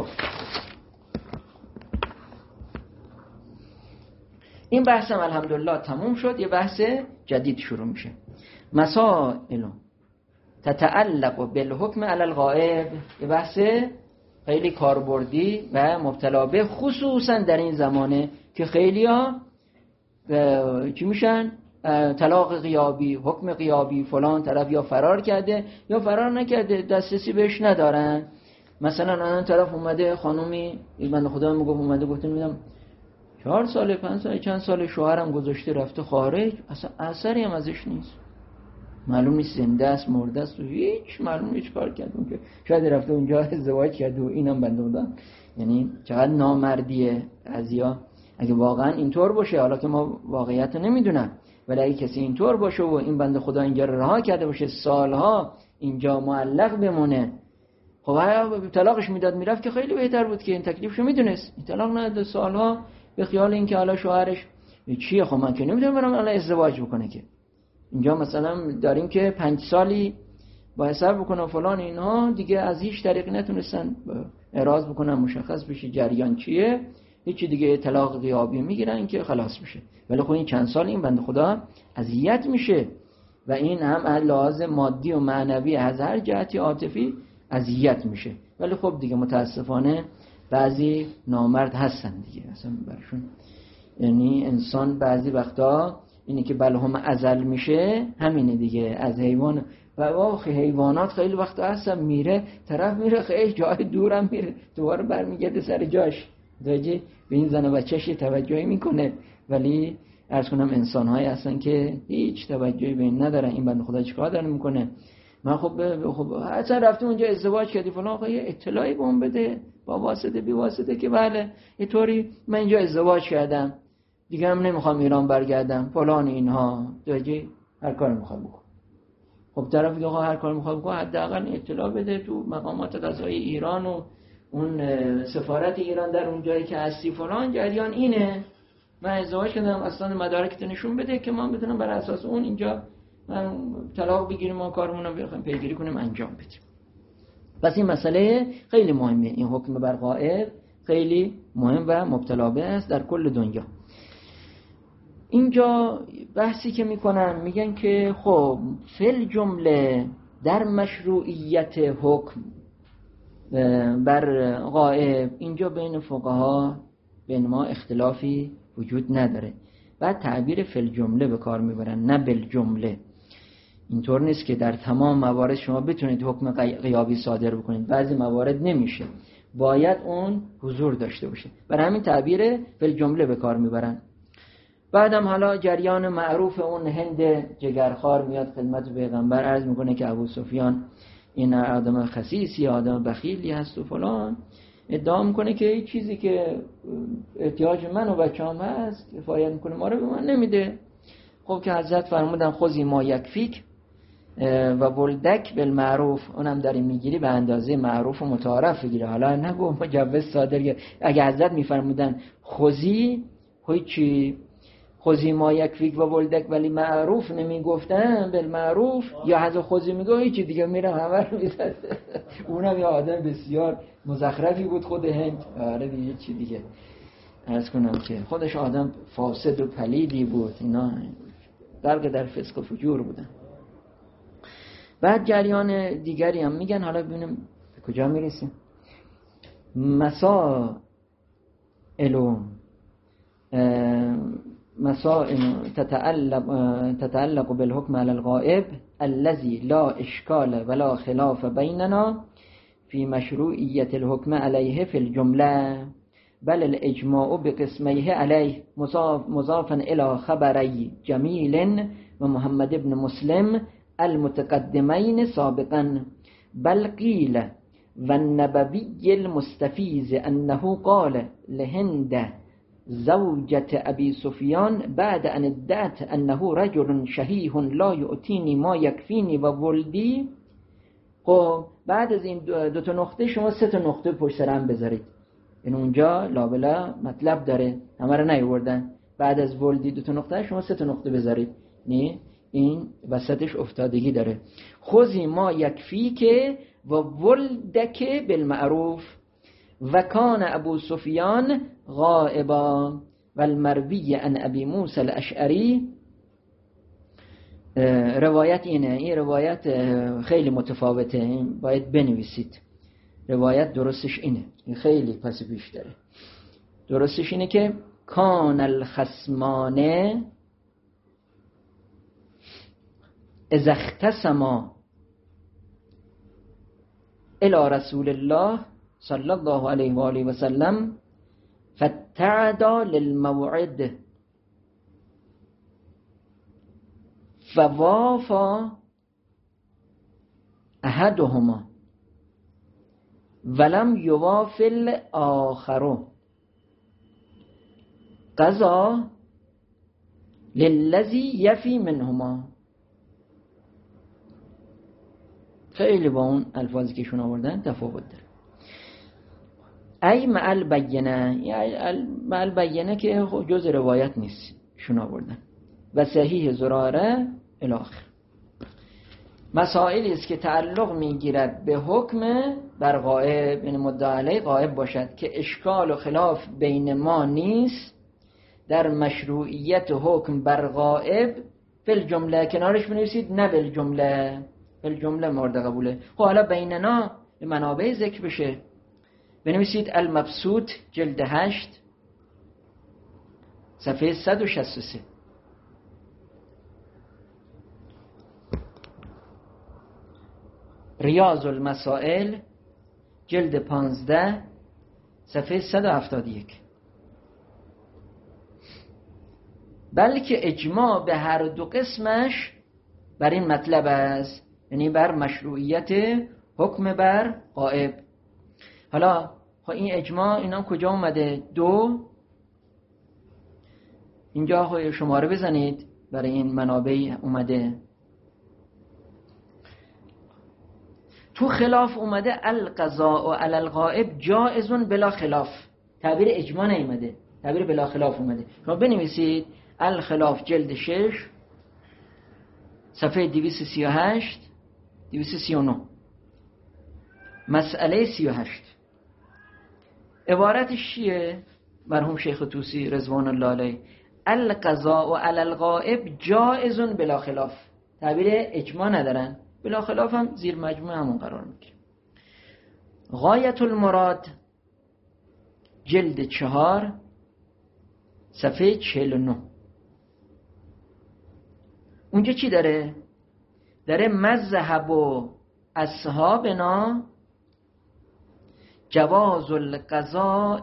S1: این بحثم الحمدلله تموم شد. یه بحث جدید شروع میشه. مسائل تتعلق بالحکم علی الغائب، یه بحث خیلی کاربردی و مبتلا به، خصوصا در این زمانه که خیلی ها چی میشن؟ طلاق غیابی، حکم غیابی، فلان طرف یا فرار کرده یا فرار نکرده دسترسی بهش ندارن. مثلا الان طرف اومده خانومی بنده خدا میگفت اومده گفته میدم چهار ساله پنج ساله چند ساله شوهرم گذاشته رفته خارج، اصلا اثری هم ازش نیست، معلوم نیست زنده است مرده است و هیچ معلوم نیست کار کرده که شاید رفته اونجا ازدواج کرده و اینم بنده خدا. یعنی چقدر نامردیه ازیا اگه واقعا اینطور باشه. حالا که ما واقعیت رو نمیدونم، ولی اگه کسی اینطور باشه و این بنده خدا اینجا رو رها کرده باشه سالها اینجا معلق بمونه، خب طلاقش میداد میرفت که خیلی بهتر بود که این تکلیفشو میدونست. این طلاق نداد سالها به خیال اینکه حالا شوهرش چیه، خب من که نمیدونم برام الان ازدواج بکنه که. اینجا مثلا داریم که پنج سالی با حساب بکنن فلان اینها دیگه از هیچ طریقی نتونستن اعراض بکنن مشخص بشه جریان چیه، هیچی دیگه طلاق غیابی میگیرن که خلاص میشه. ولی خب این چند سال این بنده خدا اذیت میشه و این هم از لحاظ مادی و معنوی از هر جهتی عاطفی اذیت میشه. ولی خب دیگه متاسفانه بعضی نامرد هستن دیگه اصلا برشون، یعنی انسان بعضی وقتا اینی که بلهم ازل میشه همینه دیگه از حیوان. و واقعی حیوانات خیلی وقتا هستن میره طرف میره خیلی جای دورم میره دوباره برمیگرده سر جاش، دیگه به این زن و بچه‌ش توجهی میکنه. ولی عرض کنم انسان های هستن که هیچ توجهی به این ندارن. این بنده خدا چیکار داره میکنه؟ من خب خب اصلا رفته اونجا ازدواج کردی فلان، آقا یه اطلاعی به اون بده با واسطه بی واسطه که بله اینطوری من اینجا ازدواج کردم دیگه هم نمیخوام ایران برگردم فلان اینها، دیگه هر کاری میخواد بکن. خب طرف میگه آقا هر کاری میخواد بکن حداقل اطلاع بده تو مقامات قضایی ایران و اون سفارت ایران در اون جایی که هستی فلان جریان اینه، من ازدواج کردم اصلا مدارکت نشون بده که من بتونم بر اساس اون اینجا من طلاق بگیریم و کارمون رو بخوایم پیگیری کنیم انجام بدیم. پس این مسئله خیلی مهمه. این حکم بر غائب خیلی مهم و مبتلا به است در کل دنیا. اینجا بحثی که میکنن میگن که خب فل جمله در مشروعیت حکم بر غائب اینجا بین فقها بین ما اختلافی وجود نداره. بعد تعبیر فل جمله به کار میبرن نه بل جمله. اینطور نیست که در تمام موارد شما بتونید حکم غیابی صادر بکنید، بعضی موارد نمیشه، باید اون حضور داشته باشه، برای همین تعبیر فل جمله به کار میبرن. بعدم حالا جریان معروف اون هند جگرخوار میاد خدمت پیغمبر عرض میکنه که ابو سفیان این آدم خسیسی آدم بخیلی هست و فلان، ادعا میکنه که این چیزی که احتیاج من و بچه‌ام هست کفایت میکنه، ما رو به من نمیده. خب که حضرت فرمودن خذی ما یکفیک و ولدک بالمعروف، اونم داری میگیری به اندازه معروف و متعارف بگیره. حالا نگو مجوز صادر، اگه حضرت میفرمودن خذی هیچ چی، خذی ما یکفیک و ولدک ولی معروف نمیگفتن بالمعروف، یا حضرت خذی میگه هیچی دیگه میرم همه رو میزد. اونم یه آدم بسیار مزخرفی بود خود هند. آره دیگه چی دیگه عرض کنم که خودش آدم فاسد و پلیدی بود، اینا غرق در فسق و فجور بودن. بعد جریان دیگری هم میگن، حالا ببینیم به کجا میرسیم. مسائل مسائل تتعلق تتعلق بالحكم على الغائب الذي لا اشكال ولا خلاف بيننا في مشروعية الحكم عليه في الجملة بل الاجماع بقسميه عليه مضافا الى خبري جميل ومحمد بن مسلم المتقدمين سابقا، بل قيل والنبوي المستفيز أنه قال لهند زوجة أبي سفيان بعد أن ادعت أنه رجل شهيه لا يؤتيني ما يكفيني وولدي. خب بعد از این دو تا نقطه شما سه تا نقطه پشت سر هم بذارید، این اونجا لابلا مطلب داره، همه رو نیاوردن. بعد از ولدی دو تا نقطه شما سه تا نقطه بذارید، نه این وسطش افتادگی داره. خذی ما یکفی که و ولدک بالمعروف و کان ابو سفیان غائبا و المروی عن ابی موسی الاشعری. روایت اینه، این روایت خیلی متفاوته، این باید بنویسید. روایت درستش اینه، این خیلی پس پیش داره. درستش اینه که کان الخصمانه اذا اختصما الى رسول الله صلی الله علیه و آله و سلم فتعدا للموعد فوافا احدهما ولم یوافل آخر قضا للذی یفی منهما. خیلی با اون الفاظی که شون آوردن تفاوت داره. ای مع البینه، یعنی مع البینه که جز روایت نیست شون آوردن. و صحیح زراره الاخر. مسائلی است که تعلق میگیرد به حکم بر غائب، یعنی مدعی علیه غائب باشد که اشکال و خلاف بین ما نیست در مشروعیت حکم بر غائب فی الجمله. کنارش بنویسید نه بالجمله، فی الجمله مورد قبوله. خب حالا بیننا منابع ذکر بشه، بنویسید المبسوط جلد هشت صفحه صد و شصت و سه. ریاض المسائل جلد پانزده صفحه صد و هفتاد و یک. بلکه اجماع به هر دو قسمش بر این مطلب است، یعنی بر مشروعیت حکم بر غائب. حالا خب این اجماع اینا کجا اومده؟ دو، اینجا شماره بزنید برای این منابع اومده. تو خلاف اومده القضاء علی الغائب جائز بلا خلاف، تعبیر اجماع نیومده، تعبیر بلا خلاف اومده. شما بنویسید الخلاف جلد شش صفحه دویست و سی و هشت دویست و سی و نه مسئله سی و هشت. عبارتش چیه؟ مرحوم شیخ طوسی رضوان الله علیه القضاء علی الغائب جائز بلا خلاف، تعبیر اجماع ندارن، بلا خلاف هم زیر مجموعه همون قرار میگیره. غایت المراد جلد چهار صفحه چهل و نه. اونجا چی داره؟ داره مذهب و اصحابنا جواز القضاء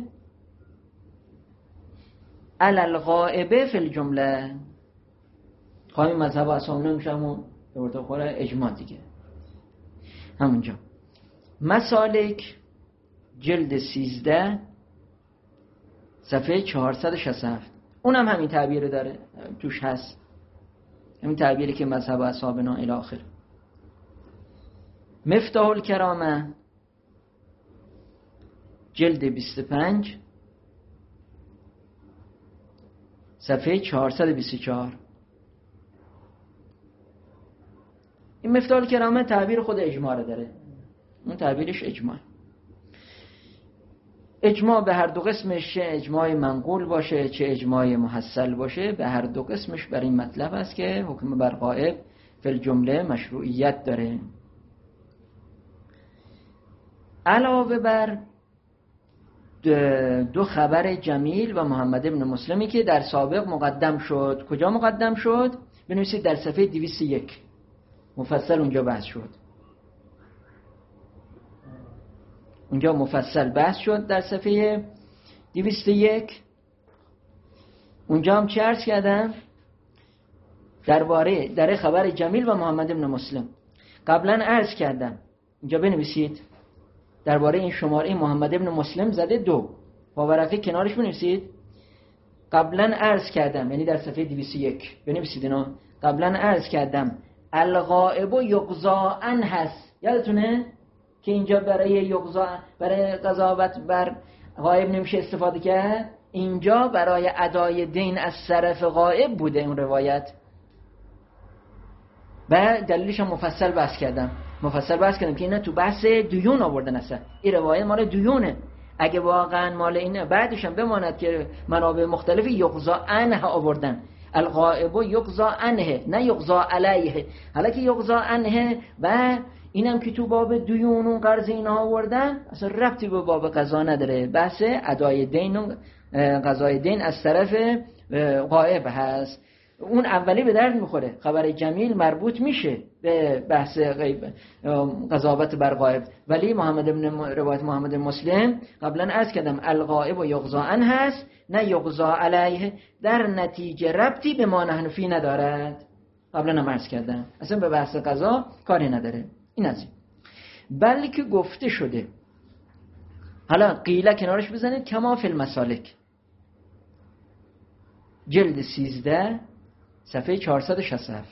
S1: علی الغائب فی الجمله. خواهی مذهب و اصحابنا میشه همون ارتباط خوره اجماع دیگه. همونجا مسالک جلد سیزده صفحه چهارصد و شصت و هفت. اونم همین تعبیر داره توش هست، همین تعبیری که مذهب اصحابنا الی آخر. مفتاح الکرامه جلد بیست و پنج صفحه چهارصد و بیست و چهار. این مفتاح الکرامه تعبیر خود اجماع رو داره، اون تعبیرش اجماع. اجماع به هر دو قسمش، چه اجماع منقول باشه چه اجماع محصل باشه، به هر دو قسمش بر این مطلب است که حکم بر غائب فی الجمله مشروعیت داره. علاوه بر دو خبر جمیل و محمد ابن مسلمی که در سابق مقدم شد. کجا مقدم شد؟ بنویسید در صفحه دویست و یک مفصل اونجا بحث شد. اونجا مفصل بحث شد در صفحه دویست و یک. اونجا هم چه عرض کردم؟ درباره در خبر جمیل و محمد ابن مسلم قبلا عرض کردم. اینجا بنویسید درباره این شماره محمد ابن مسلم زده دو، با ورقه کنارش بنویسید قبلا عرض کردم، یعنی در صفحه دویست و یک بنویسید اینا. قبلا عرض کردم الغائب یقضا عنه هست، یادتونه که اینجا برای یقضا برای قضاوت بر غائب نمیشه استفاده کرد، اینجا برای ادای دین از طرف غائب بوده اون روایت. و دلیلش هم مفصل بحث کردم مفصل بحث کردم که اینا تو بحث دیون آوردن. اصلا این روایت مال دیونه، اگه واقعا مال اینه بعدش هم بماند که منابع مختلفی یقضا عنه آوردن. الغائب یقضا عنه نه یقضا علیه. حالا که یقضا عنه و اینم که تو باب دیون و قرض اینا آوردن اصلا ربطی به باب قضا نداره. بحث ادای دین و قضای دین از طرف غائب هست. اون اولی به درد میخوره، خبر جمیل مربوط میشه به بحث غیب قضاوت بر غائب. ولی محمد ابن روایت محمد مسلم قبلا عرض کردم الغائب و یقضا عنه هست نه یقضا علیه، در نتیجه ربطی به ما نحن فی ندارد. قبلا هم عرض کردم اصلا به بحث قضا کاری نداره. این از این. بلکه گفته شده، حالا قیله کنارش بزنید، کما فی المسالک جلد سیزده صفحه چهارصد و شصت و هفت.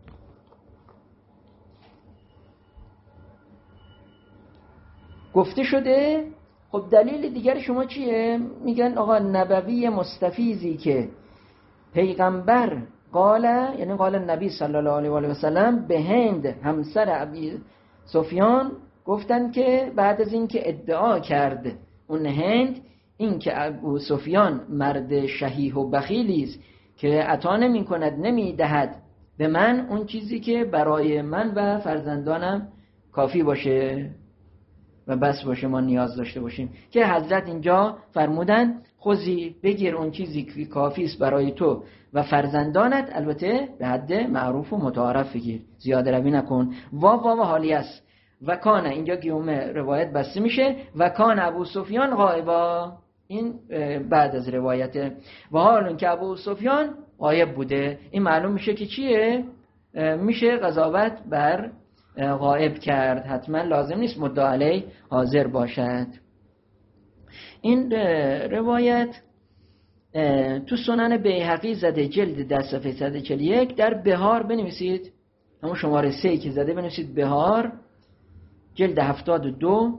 S1: گفته شده. خب دلیل دیگر شما چیه؟ میگن آقا نبوی مستفیضی که پیغمبر قال، یعنی قال نبی صلی الله علیه و آله و سلم به هند همسر ابی سفیان گفتن که بعد از این که ادعا کرد اون هند این که ابو سفیان مرد شحیح و بخیلی است که عطا نمی کند نمی دهد به من اون چیزی که برای من و فرزندانم کافی باشه و بس باشه، ما نیاز داشته باشیم، که حضرت اینجا فرمودن خوزی بگیر اون چیزی که کافی است برای تو و فرزندانت، البته به حد معروف و متعارف بگیر، زیاده روی نکن. وا وا و حالی است و کان، اینجا گیوم روایت بسته میشه و کان ابو سفیان غائبا، این بعد از روایت و حال که ابو سفیان غایب بوده، این معلوم میشه که چیه؟ میشه قضاوت بر غائب کرد، حتما لازم نیست مدعی علیه حاضر باشد. این روایت تو سنن بیهقی زده جلد در صفحه صد و چهل و یک، در بهار بنویسید همون شماره سه که زده بنویسید بهار جلد هفتاد و دو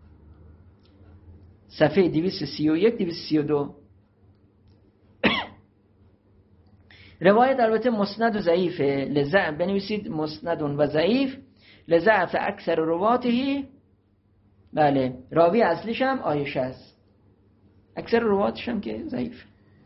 S1: صفحه دویست و سی و یک دویست و سی و دو. روایت البته مسند و ضعیفه، لذا بنویسید مسند و ضعیف لضعف اکثر رواتهی. بله راوی اصلیش هم عایشه است، اکثر رواتش هم که ضعیف.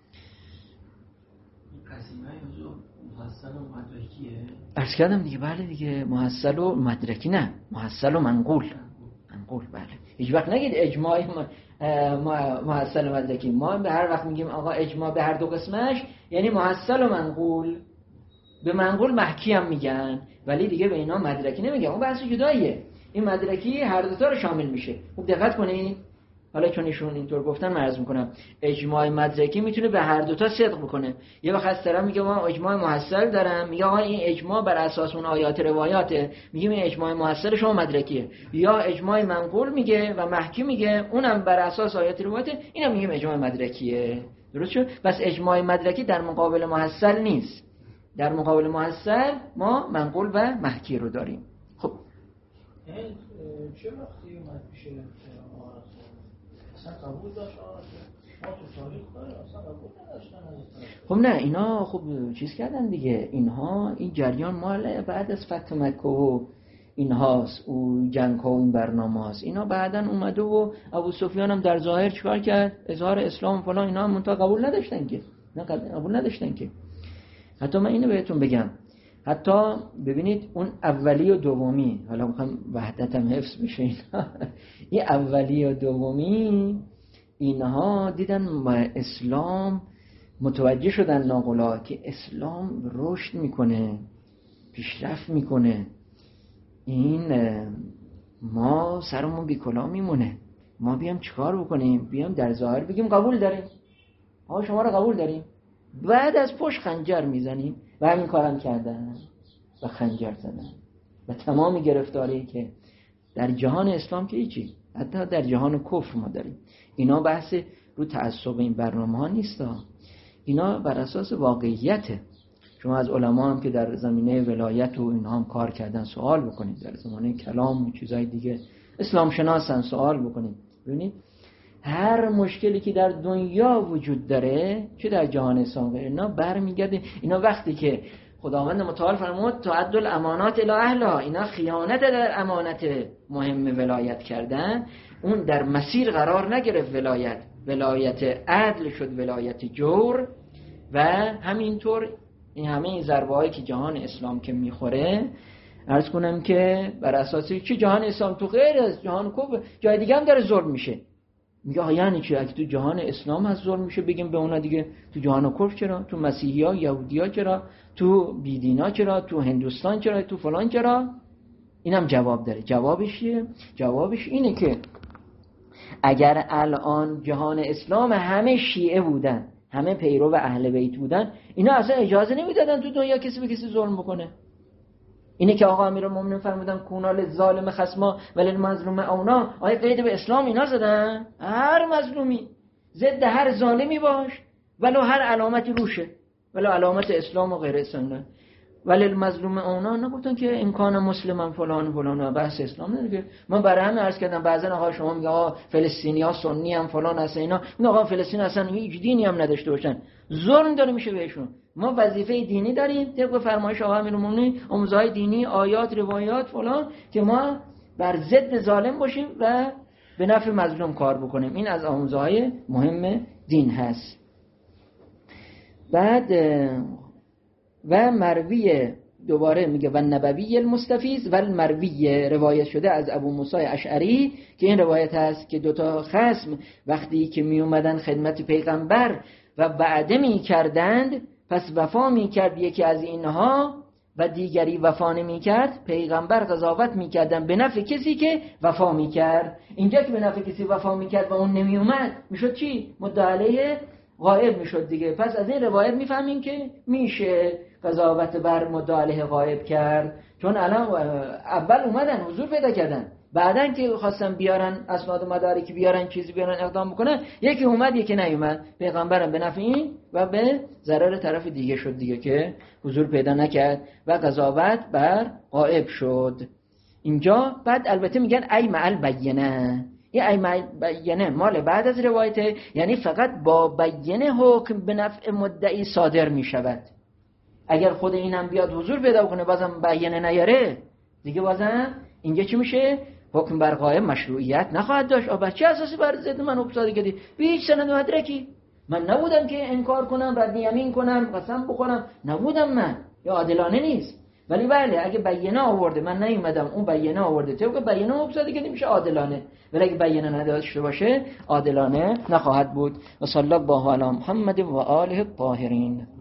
S3: قسیمه حضور محصل و مدرکیه؟
S1: عرض کردم دیگه، بله دیگه، محصل و مدرکی نه، محصل و منقول. منقول بله. هیچ وقت نگید اجماع محصل و مدرکی. ما به هر وقت میگیم آقا اجماع به هر دو قسمش یعنی محصل و منقول. به منقول محکی هم میگن ولی دیگه به اینا مدرکی نمیگن، اون بحث جداییه. این مدرکی هر دو تا رو شامل میشه. خوب دقت کنید، حالا چون ایشون اینطور گفتن من عرض میکنم اجماع مدرکی میتونه به هر دوتا صدق بکنه. یه وقت از طرف میگه من اجماع محصل دارم، میگه آقا این اجماع بر اساس اون آیات روایاته، میگه این اجماع محصل شما مدرکیه. یا اجماع منقول میگه و محکی میگه اونم بر اساس آیات روایاته، اینم میگه اجماع مدرکیه. درست شد؟ بس اجماع مدرکی در مقابل محصل نیست. در مقابل محصل ما منقول و محکی رو داریم. خب
S2: چه وقتی اومد پیش اصلا قبول داشت ما تو تاریخ داره اصلا قبول نداشتن؟
S1: خب نه اینا خب چیز کردن دیگه، اینها این جریان مال بعد از فتح مکه و اینهاست، او جنگ ها و این برنامه هاست. اینا بعداً اومده و ابو سفیان هم در ظاهر چیکار کرد؟ اظهار اسلام فلان، اینا هم منتها قبول نداشتن که، نه قبول نداشتن که. حتی من اینو بهتون بگم، حتی ببینید اون اولی و دومی، حالا میخوام وحدت هم حفظ بشه اینا این اولی و دومی اینها دیدن اسلام، متوجه شدن ناقلا که اسلام رشد میکنه، پیشرفت میکنه، این ما سرمون بیکلا میمونه، ما بیام چیکار بکنیم؟ بیام در ظاهر بگیم قبول داریم، آقا شما رو قبول داریم، بعد از پشت خنجر میزنیم. و همین کارم کردن و خنجر زدن و تمام گرفتاری که در جهان اسلام که هیچی، حتی در جهان کفر ما داریم. اینا بحث رو تعصب این برنامه ها نیست، اینا بر اساس واقعیته. شما از علما هم که در زمینه ولایت و اینها هم کار کردن سوال بکنید، در زمینه کلام و چیزای دیگه اسلام شناسن سوال بکنید، ببینید هر مشکلی که در دنیا وجود داره چه در جهان اسلام اینا برمیگرده. اینا وقتی که خداوند متعال فرمود تعد الامانات الی اهلها، اینا خیانت در امانت مهم ولایت کردن، اون در مسیر قرار نگرفت. ولایت ولایت عدل شد ولایت جور. و همینطور این همه این ضربه هایی که جهان اسلام که میخوره، عرض کنم که بر اساس چه جهان اسلام تو غیر از جهان کفر جای دیگه هم داره ظلم میشه. میگه یعنی چی؟ اگه تو جهان اسلام از ظلم میشه بگیم به اونا دیگه تو جهان کفر چرا؟ تو مسیحی‌ها، یهودی‌ها چرا؟ تو بیدینا چرا؟ تو هندوستان چرا؟ تو فلان چرا؟ اینم جواب داره. جوابش چیه؟ جوابش اینه که اگر الان جهان اسلام همه شیعه بودن، همه پیرو اهل بیت بودن، اینا اصلا اجازه نمیدادن تو دنیا کسی به کسی ظلم بکنه. اینه که آقا امیرالمومنین فرمودن کونال ظالم خصما ولی المظلوم اونا. آیا قید به اسلام اینا زدن؟ هر مظلومی ضد هر ظالمی باش ولو هر علامتی روشه، ولو علامت اسلام و غیر اسلام، ولی المظلوم اونا نگفتن که امکان مسلمان فلان فلان. بحث اسلام نه دیگه. من برای همین عرض کردم بعضن آقا شما میگه آقا فلسطینی‌ها سنی هم فلان هست اینا، این آقا فلسطین اصلا هیچ دینی هم نداشته باشن، ظلم داره میشه بهشون. ما وظیفه دینی داریم طبق فرمایش آقا امیرالمومنین، آموزهای دینی، آیات، روایات فلان، که ما بر ضد ظالم باشیم و به نفع مظلوم کار بکنیم. این از آموزهای مهم دین هست. بعد و مروی دوباره میگه و نبوی المستفیض و المروی روایت شده از ابو موسی اشعری که این روایت هست که دوتا خصم وقتی که می اومدن خدمت پیغمبر و وعده می کردند، پس وفا می کرد یکی از اینها و دیگری وفا نمی کرد، پیغمبر قضاوت می کردن به نفع کسی که وفا می کرد. اینجا که به نفع کسی وفا می کرد و اون نمی اومد میشد چی؟ مدعی علیه غائب میشد دیگه. پس از این روایت میفهمیم که میشه قضاوت بر مدعی علیه غائب کرد، چون الان اول اومدن حضور پیدا کردن، بعدن که خواستن بیارن اسناد مدارک بیارن چیزی بیارن اقدام بکنن، یکی اومد یکی نیومد، پیغمبرم به نفع این و به ضرر طرف دیگه شد دیگه که حضور پیدا نکرد و قضاوت بر غائب شد. اینجا بعد البته میگن ای معل بینه، این ای معل بینه مال بعد از روایته، یعنی فقط با بینه حکم به نفع مدعی صادر میشود. اگر خود اینم بیاد حضور پیدا کنه بازم بینه نیاره دیگه، بازم اینجا چی میشه؟ حکم بر غائب مشروعیت نخواهد داشت. آبا چه اساسی بر ضد من افتاده کردی؟ به هیچ سند و مدرکی من نبودم که انکار کنم، رد یمین کنم، قسم بخورم، نبودم من. یا عادلانه نیست. ولی بله اگه بینه آورده من نیومدم، اون بینه آورده طبق بینه افتاده کردی میشه عادلانه، ولی اگه بینه نداشته باشه عادلانه نخواهد بود. و صلی الله علی محمد و آله الطاهرین.